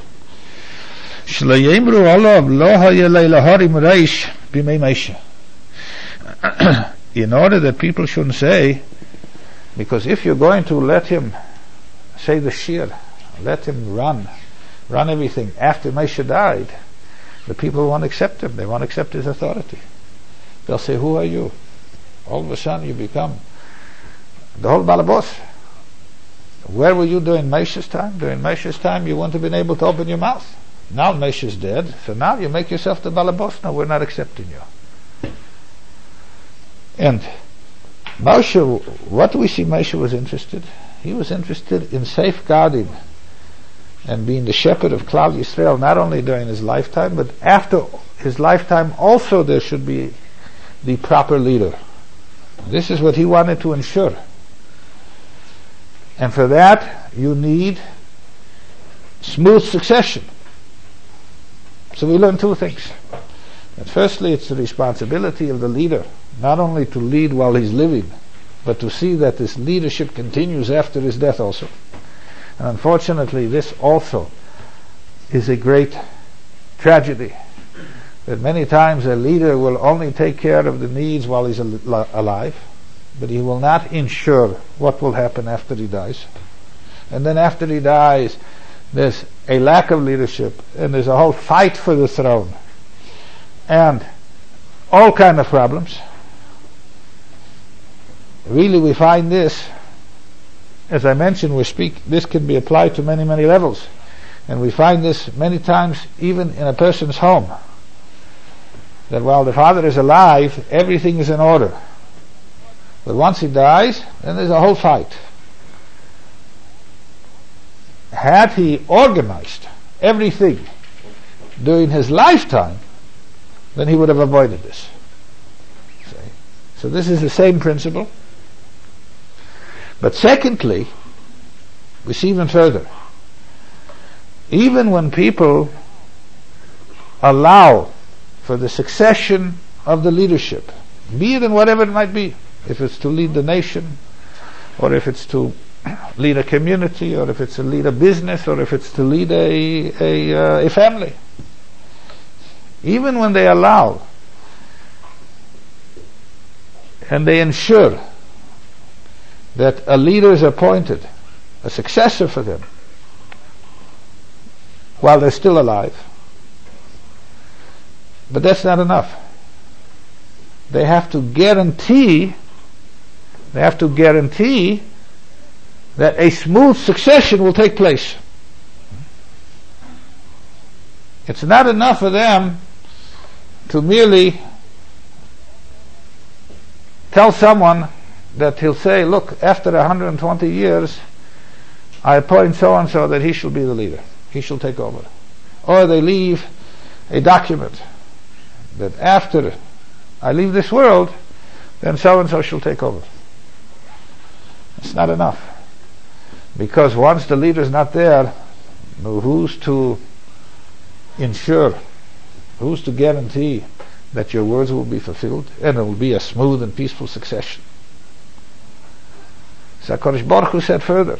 In order that people shouldn't say, because if you're going to let him say the shir, let him run everything after Moshe died, the people won't accept him. They won't accept his authority. They'll say, who are you? All of a sudden you become the whole balabos. Where were you during Moshe's time? During Moshe's time you wouldn't have been able to open your mouth. Now Moshe's dead, so now you make yourself the balabos. No, we're not accepting you. And Moshe, what do we see Moshe was interested? He was interested in safeguarding and being the shepherd of Klal Yisrael, not only during his lifetime, but after his lifetime also there should be the proper leader. This is what he wanted to ensure. And for that, you need smooth succession. So we learn two things. That firstly, it's the responsibility of the leader, not only to lead while he's living, but to see that this leadership continues after his death also. And unfortunately, this also is a great tragedy, that many times a leader will only take care of the needs while he's alive, but he will not ensure what will happen after he dies. And then after he dies, there's a lack of leadership, and there's a whole fight for the throne, and all kind of problems. Really, we find this, as I mentioned, this can be applied to many, many levels. And we find this many times even in a person's home. That while the father is alive, everything is in order. But once he dies, then there's a whole fight. Had he organized everything during his lifetime, then he would have avoided this. So this is the same principle. But secondly, we see even further. Even when people allow for the succession of the leadership, be it in whatever it might be, if it's to lead the nation, or if it's to lead a community, or if it's to lead a business, or if it's to lead a family, even when they allow and they ensure that a leader is appointed, a successor for them, while they're still alive. But that's not enough. They have to guarantee that a smooth succession will take place. It's not enough for them to merely tell someone that he'll say, look, after 120 years, I appoint so-and-so that he shall be the leader. He shall take over. Or they leave a document that after I leave this world, then so-and-so shall take over. It's not enough. Because once the leader's not there, who's to ensure, who's to guarantee that your words will be fulfilled and it will be a smooth and peaceful succession? So HaKadosh Baruch Hu said further,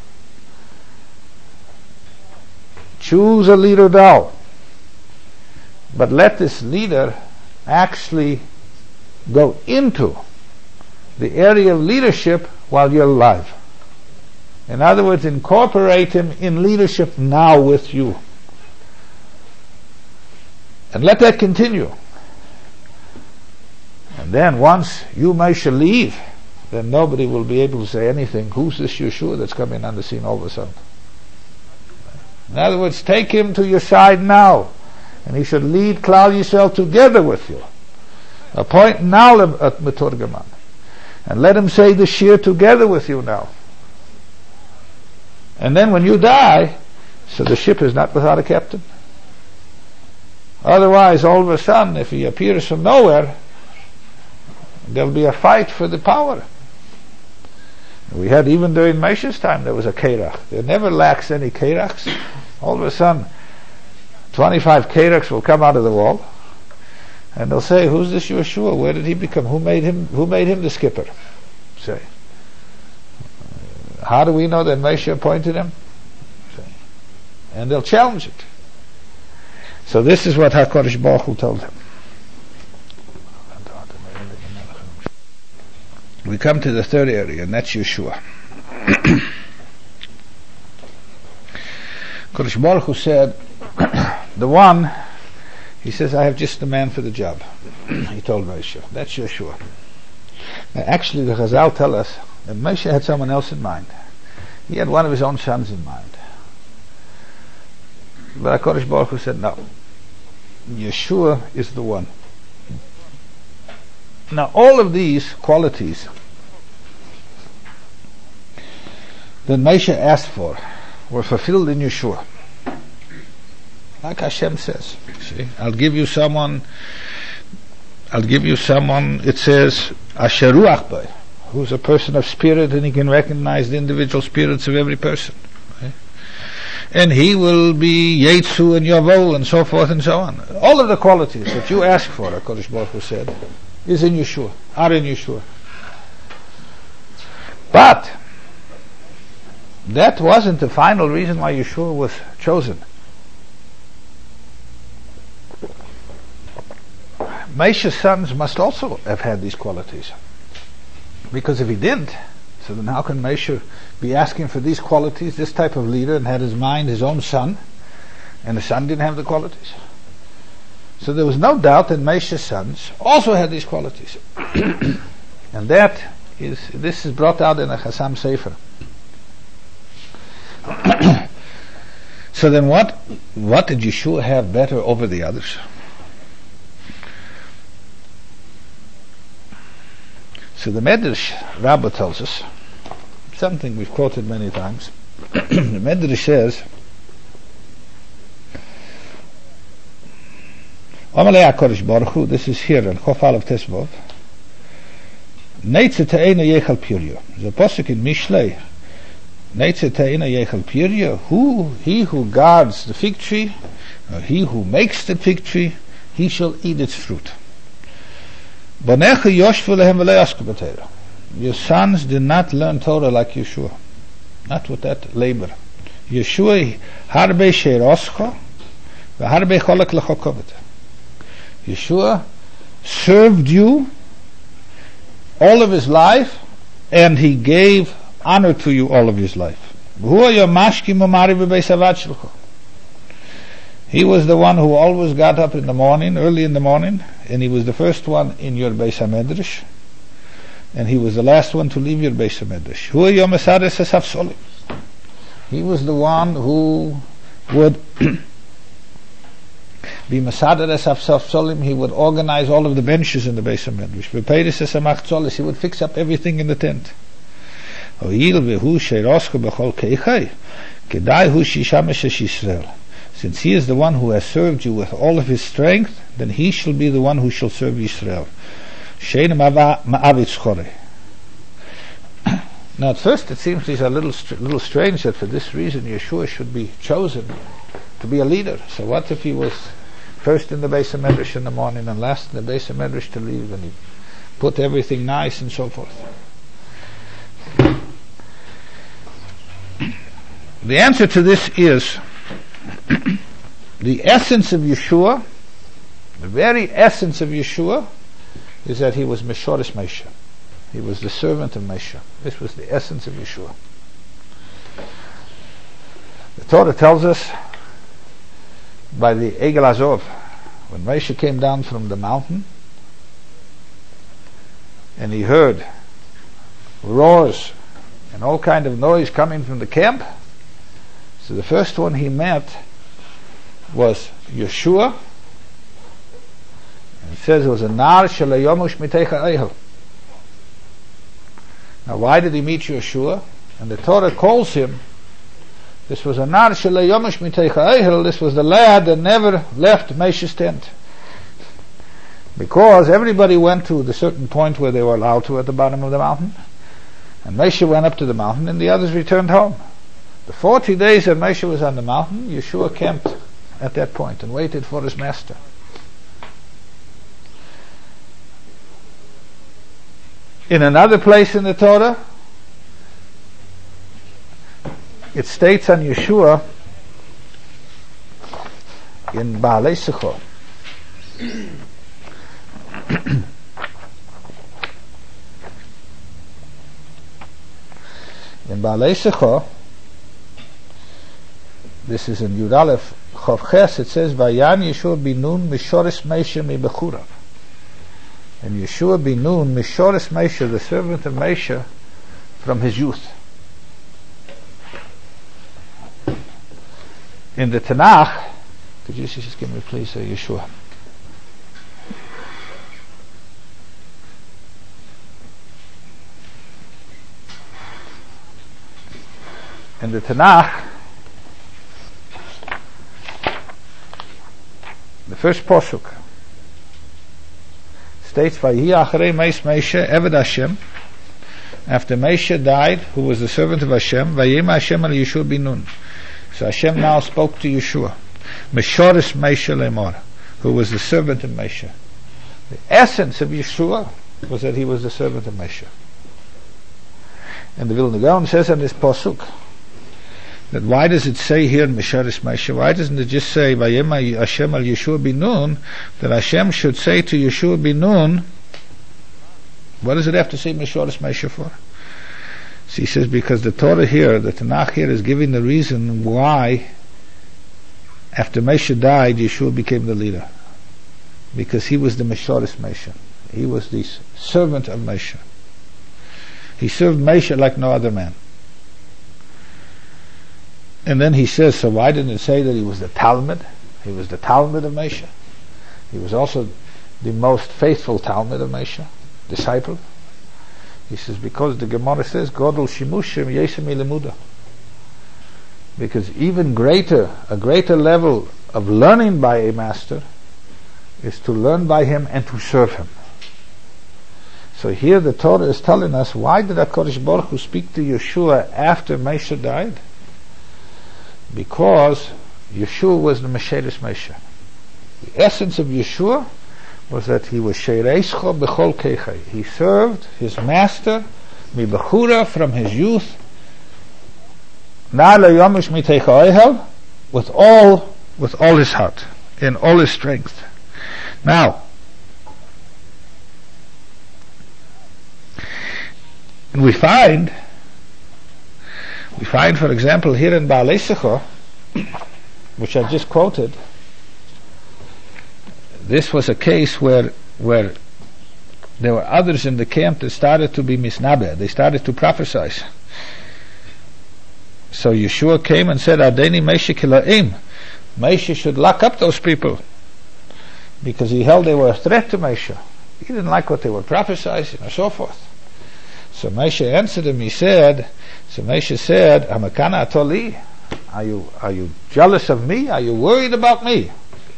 choose a leader thou, but let this leader actually go into the area of leadership while you're alive. In other words, incorporate him in leadership now with you. And let that continue. And then once you, Moshe, leave, then nobody will be able to say anything. Who's this Yeshua that's coming on the scene all of a sudden? In other words, take him to your side now, and he should lead Klal Yisrael together with you. Appoint now a Meturgaman, and let him say the Shir together with you now. And then when you die, so the ship is not without a captain. Otherwise, all of a sudden, if he appears from nowhere, there'll be a fight for the power. We had, even during Moshe's time, there was a Kerach. There never lacks any Kerachs. All of a sudden, 25 Kerachs will come out of the wall, and they'll say, who's this Yeshua? Where did he become? Who made him the skipper? Say. How do we know that Moshe appointed him? Say. And they'll challenge it. So this is what HaKadosh Baruch Hu told him. We come to the third area, and that's Yeshua. HaKadosh Baruch Hu said, the one, he says, I have just the man for the job. He told Moshe. That's Yeshua. Now, actually, the Chazal tell us that Moshe had someone else in mind. He had one of his own sons in mind. But HaKadosh Baruch Hu said, no. Yeshua is the one. Now, all of these qualities that Moshe asked for were fulfilled in Yeshua. Like Hashem says, see, I'll give you someone, it says, Asher Ruach Bo, who's a person of spirit, and he can recognize the individual spirits of every person. Okay? And he will be Yetzu and Yavol and so forth and so on. All of the qualities that you ask for, HaKadosh Baruch Hu said, is in Yeshua, are in Yeshua. But that wasn't the final reason why Yeshua was chosen. Moshe's sons must also have had these qualities. Because if he didn't, so then how can Moshe be asking for these qualities, this type of leader, and had his mind his own son, and the son didn't have the qualities? So there was no doubt that Moshe's sons also had these qualities. And this is brought out in a Chassam Sefer. So then what did Yeshua have better over the others? So the Medrash Rabbah tells us something we've quoted many times. The Medrash says, Amalei HaKadosh Baruch Hu, this is here in Chof Aleph Tesvav, Neitze Te'ena Yechal Piryo. The Pasuk in Mishlei, Neitze Te'ena Yechal Piryo, he who guards the fig tree, or he who makes the fig tree, he shall eat its fruit. Your sons did not learn Torah like Yeshua, not with that labor. Yeshua harbe sheiroscha v'harbe cholek lechokovet. Yeshua served you all of his life, and he gave honor to you all of his life. He was the one who always got up in the morning, early in the morning, and he was the first one in your Beis HaMedrash, and he was the last one to leave your Beis HaMedrash. He was the one who would be Masader Esaf Solim. He would organize all of the benches in the Beis HaMedrash. He would fix up everything in the tent. Since he is the one who has served you with all of his strength, then he shall be the one who shall serve Yisrael. Now at first it seems these are a little strange that for this reason Yeshua should be chosen to be a leader. So what if he was first in the Beis HaMedrash in the morning and last in the Beis HaMedrash to leave, and he put everything nice and so forth? the answer to this is the essence of Yeshua, the very essence of Yeshua, is that he was Meshoris Moshe. He was the servant of Moshe. This was the essence of Yeshua. The Torah tells us by the Egel Azov, when Moshe came down from the mountain and he heard roars and all kind of noise coming from the camp, so the first one he met was Yeshua, and it says it was a nar shelayomush miteicha eihel. Now why did he meet Yeshua? And the Torah calls him, this was a nar shelayomush miteicha eihel, this was the lad that never left Moshe's tent. Because everybody went to the certain point where they were allowed to at the bottom of the mountain, and Moshe went up to the mountain and the others returned home. The 40 days that Moshe was on the mountain, Yeshua camped at that point and waited for his master. In another place in the Torah, it states on Yeshua in Baalei Sicho. In Baalei Sicho, this is in Yud Aleph Chav Ches, it says, Vayan Yeshua bin Nun Mishoris Moshe mi Bechurav. And Yeshua bin Nun Mishoris Moshe, the servant of Moshe, from his youth. In the Tanakh, could you just give me please Yeshua? In the Tanakh, the first posuk states, "Vayi achrei meis Moshe eved Hashem." After Moshe died, who was the servant of Hashem, Vayim Hashem al Yeshua bin Nun. So Hashem now spoke to Yeshua, Meshoris Moshe lemor, who was the servant of Moshe. The essence of Yeshua was that he was the servant of Moshe. And the Vilna Gaon says in this posuk, that why does it say here in Meshoris Moshe? Why doesn't it just say Vayem Hashem al Yeshua bin Nun? That Hashem should say to Yeshua bin Nun, what does it have to say Meshoris Moshe for? So he says because the Torah here, the Tanakh here is giving the reason why after Moshe died, Yeshua became the leader. Because he was the Meshoris Moshe. He was the servant of Moshe. He served Moshe like no other man. And then he says, so why didn't it say that he was the Talmud? He was the Talmud of Moshe. He was also the most faithful Talmud of Moshe, disciple. He says, because the Gemara says, Godol Shimushim Yesem Lemuda. Because even a greater level of learning by a master is to learn by him and to serve him. So here the Torah is telling us, why did HaKadosh Baruch Hu speak to Yeshua after Moshe died? Because Yeshua was the Meshoris Moshe. The essence of Yeshua was that he was Sheireischo b'chol keichai. He served his master mi bechura, from his youth, na leyomish miteicha oihel, with all his heart, in all his strength. Now, and we find, for example, here in Baalei Sicho, which I just quoted, this was a case where there were others in the camp that started to be misnabeh. They started to prophesy. So Yeshua came and said, Adeni Moshe kila'im. Moshe should lock up those people, because he held they were a threat to Moshe. He didn't like what they were prophesying and so forth. So Moshe answered him. Moshe said, Hamakana atoli, are you jealous of me? Are you worried about me?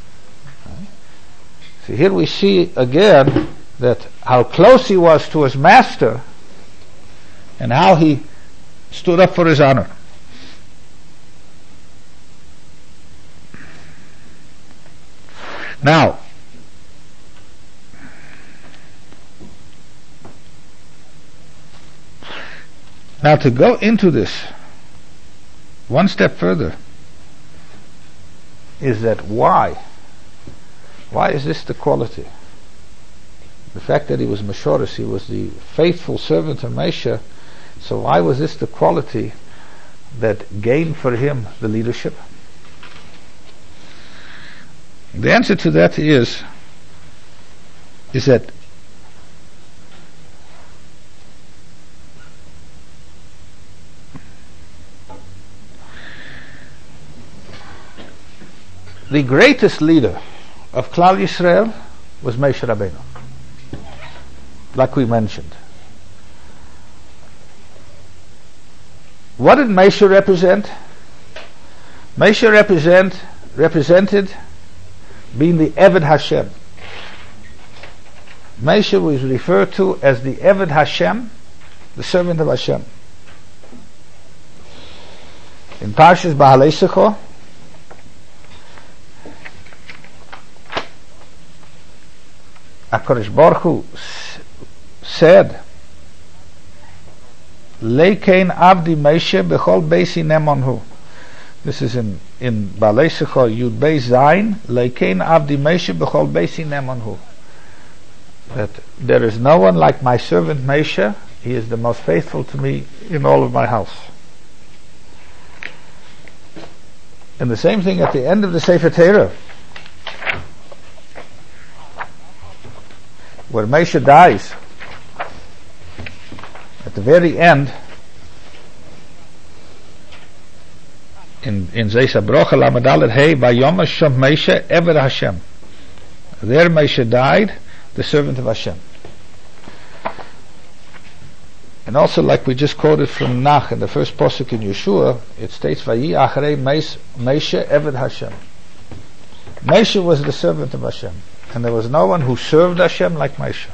So here we see again that how close he was to his master and how he stood up for his honor. Now to go into this, one step further is that why is this the quality? The fact that he was Meshoros, he was the faithful servant of Moshe, so why was this the quality that gained for him the leadership? The answer to that is that the greatest leader of Klal Yisrael was Moshe Rabbeinu, like we mentioned. What did Moshe represent? Moshe represented being the Eved Hashem. Moshe was referred to as the Eved Hashem, the servant of Hashem. In Parshas Baalei Sicho, HaKadosh Baruch Hu said, Leikein Avdi Moshe bechol beisi nemonhu. This is in Baalei Sicho Yud Beis Zayin. Leikein Avdi Moshe bechol beisi nemonhu. That there is no one like my servant Moshe. He is the most faithful to me in all of my house. And the same thing at the end of the Sefer Torah, where Moshe dies, at the very end, in Zeis HaBrocha Lamed Aleph Hey, Vayom Hashem Moshe Eved Hashem. There Moshe died, the servant of Hashem. And also, like we just quoted from Nach in the first pasuk in Yeshua, it states, Vayi Achrei Moshe Eved Hashem. Moshe was the servant of Hashem, and there was no one who served Hashem like Moshe.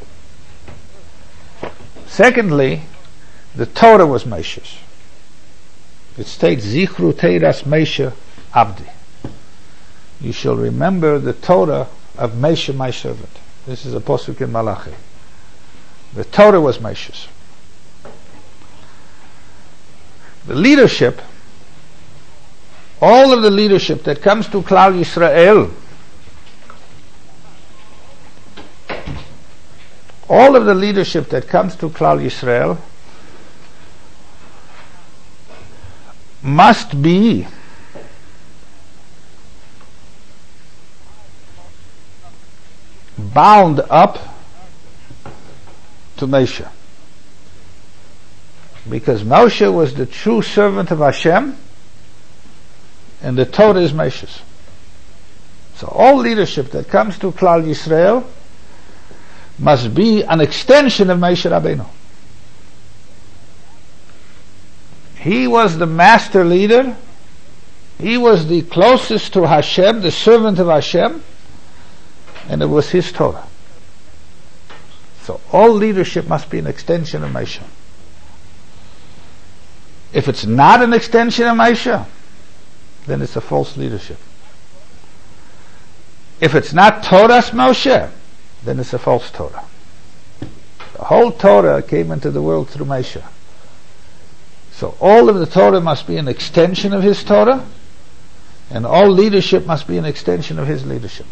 Secondly, the Torah was Moshe's. It states, Zichru Teiras Moshe Abdi. You shall remember the Torah of Moshe, my servant. This is a pasuk in Malachi. The Torah was Moshe's. The leadership, all of the leadership that comes to Klal Yisrael, all of the leadership that comes to Klal Yisrael must be bound up to Moshe, because Moshe was the true servant of Hashem and the Torah is Moshe's. So all leadership that comes to Klal Yisrael must be an extension of Moshe Rabbeinu. He was the master leader. He was the closest to Hashem, the servant of Hashem, and it was his Torah. So all leadership must be an extension of Moshe. If it's not an extension of Moshe, then it's a false leadership. If it's not Torah's Moshe, then it's a false Torah. The whole Torah came into the world through Moshe. So all of the Torah must be an extension of his Torah, and all leadership must be an extension of his leadership.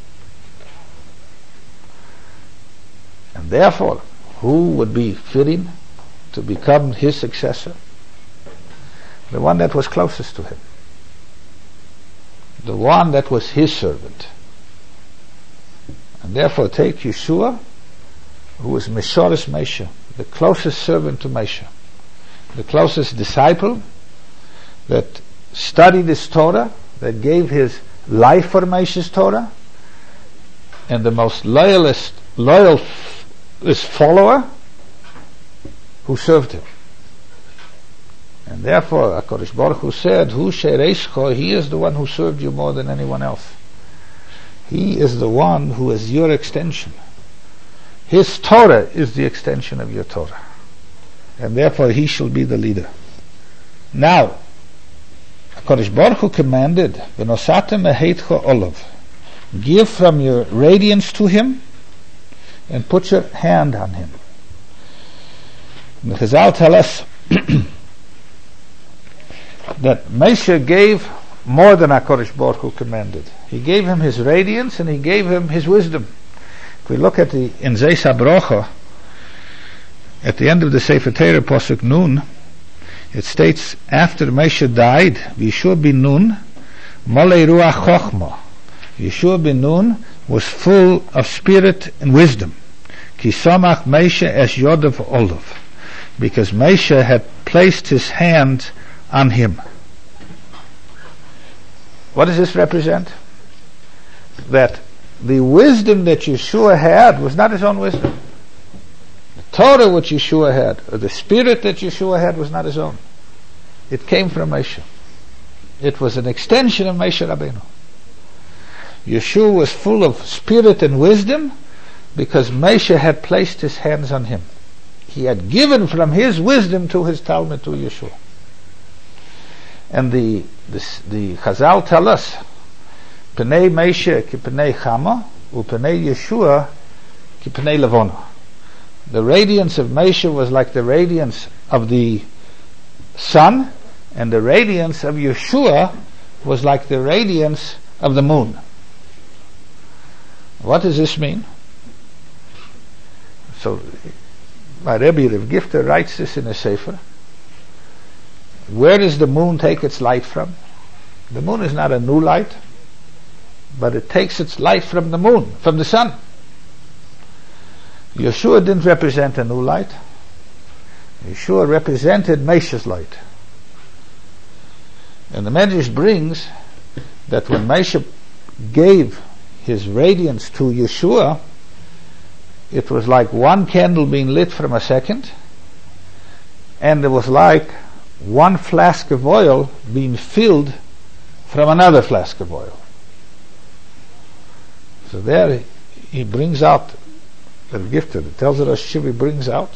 And therefore, who would be fitting to become his successor? The one that was closest to him. The one that was his servant. And therefore take Yeshua, who was Meshoros Moshe, the closest servant to Moshe, the closest disciple that studied his Torah, that gave his life for Moshe's Torah, and the most loyalist follower who served him. And therefore HaKadosh Baruch Hu said, Hu shereishcho, he is the one who served you more than anyone else. He is the one who is your extension. His Torah is the extension of your Torah. And therefore he shall be the leader. Now, HaKadosh Baruch Hu commanded, V'nosatem eheitcho olav, give from your radiance to him, and put your hand on him. And the Chazal tell us that Moshe gave more than HaKadosh Baruch Hu commanded. He gave him his radiance and he gave him his wisdom. If we look at in Zeis HaBrocha, at the end of the Sefer Torah, Pasuk Nun, it states, after Moshe died, Yeshua ben Nun, Molei Ruach Chochma. Yeshua ben Nun was full of spirit and wisdom. Ki samach Moshe es yodav olav. Because Moshe had placed his hand on him. What does this represent? That the wisdom that Yeshua had was not his own wisdom. The Torah which Yeshua had, or the spirit that Yeshua had, was not his own. It came from Moshe. It was an extension of Moshe Rabbeinu. Yeshua was full of spirit and wisdom because Moshe had placed his hands on him. He had given from his wisdom to his Talmud, to Yeshua. And the Chazal tell us, Pnei Moshe ki pnei Chama, u pnei Yeshua ki pnei Levona. The radiance of Moshe was like the radiance of the sun, and the radiance of Yeshua was like the radiance of the moon. What does this mean? So, my Rebbe Rav Gifter writes this in a Sefer. Where does the moon take its light from? The moon is not a new light, but it takes its light from the moon, from the sun. Yeshua didn't represent a new light. Yeshua represented Moshe's light. And the Medrash brings that when Moshe gave his radiance to Yeshua, it was like one candle being lit from a second, and it was like one flask of oil being filled from another flask of oil. So there he brings out, the Gifter, the tells us Shivi brings out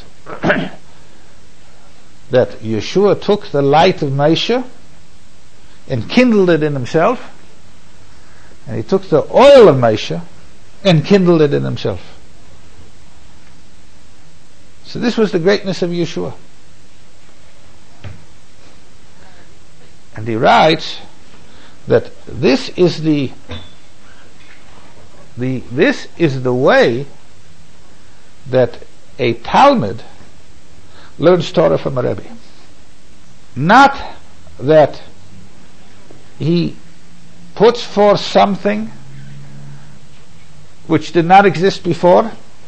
that Yeshua took the light of Moshe and kindled it in himself, and he took the oil of Moshe and kindled it in himself. So this was the greatness of Yeshua. And he writes that this is the way that a Talmud learns Torah from a Rebbe. Not that he puts forth something which did not exist before,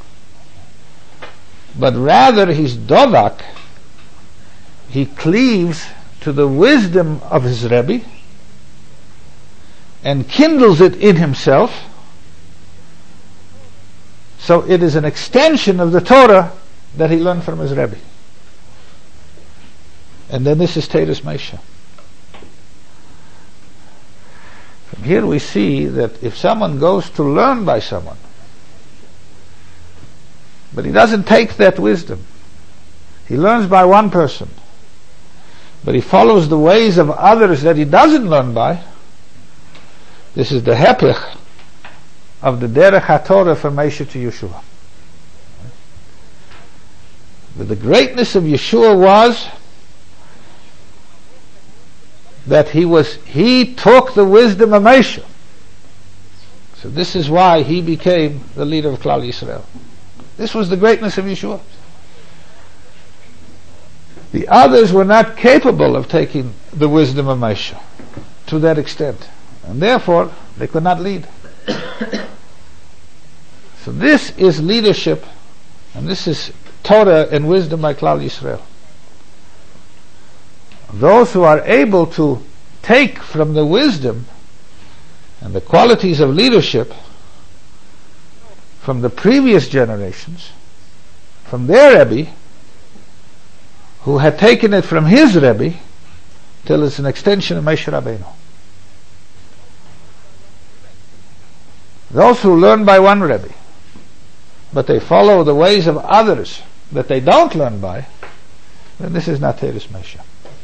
but rather he's dovak, he cleaves to the wisdom of his Rebbe and kindles it in himself. So it is an extension of the Torah that he learned from his Rebbe. And then this is Teres Moshe. From here we see that if someone goes to learn by someone, but he doesn't take that wisdom, he learns by one person, but he follows the ways of others that he doesn't learn by, this is the hepech of the Derech HaTorah from Moshe to Yeshua. But the greatness of Yeshua was that he took the wisdom of Moshe. So this is why he became the leader of Klal Yisrael. This was the greatness of Yeshua. The others were not capable of taking the wisdom of Moshe to that extent, and therefore they could not lead. So this is leadership, and this is Torah and wisdom by Klal Yisrael. Those who are able to take from the wisdom and the qualities of leadership from the previous generations, from their Rebbe, who had taken it from his Rebbe, till it's an extension of Moshe Rabbeinu. Those who learn by one Rebbe, but they follow the ways of others that they don't learn by, then this is not Teres Moshe.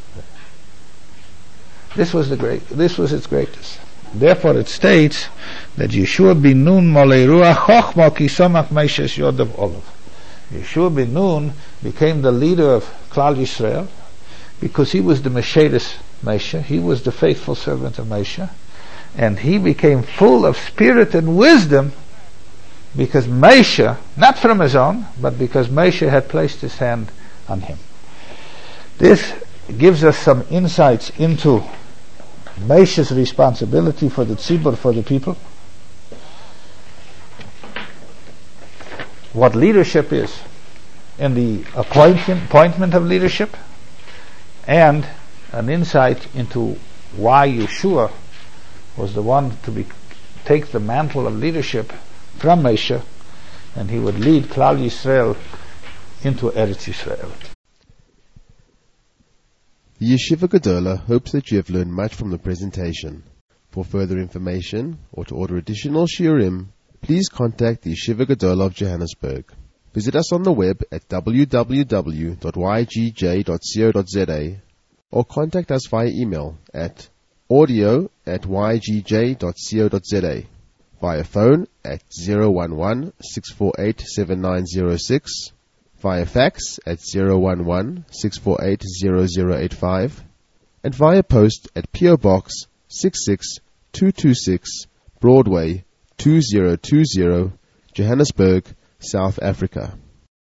This was its greatest. Therefore it states that Yeshua ben Nun molei ruach chochma ki samach Moshe es yodav olav. Yeshua ben Nun became the leader of Klal Yisrael because he was the Mesheres Moshe. He was the faithful servant of Moshe. And he became full of spirit and wisdom because Moshe, not from his own, but because Moshe had placed his hand on him. This gives us some insights into Moshe's responsibility for the tzibur, for the people. What leadership is, and the appointment of leadership, and an insight into why Yeshua was the one to take the mantle of leadership from Moshe, and he would lead Klal Yisrael into Eretz Yisrael. The Yeshiva Gedola hopes that you have learned much from the presentation. For further information or to order additional shiurim, please contact the Yeshiva Gedola of Johannesburg. Visit us on the web at www.ygj.co.za or contact us via email at audio@ygj.co.za, via phone at 011-648-7906, via fax at 011-648-0085, and via post at P.O. Box 66226 Broadway 2020, Johannesburg, South Africa.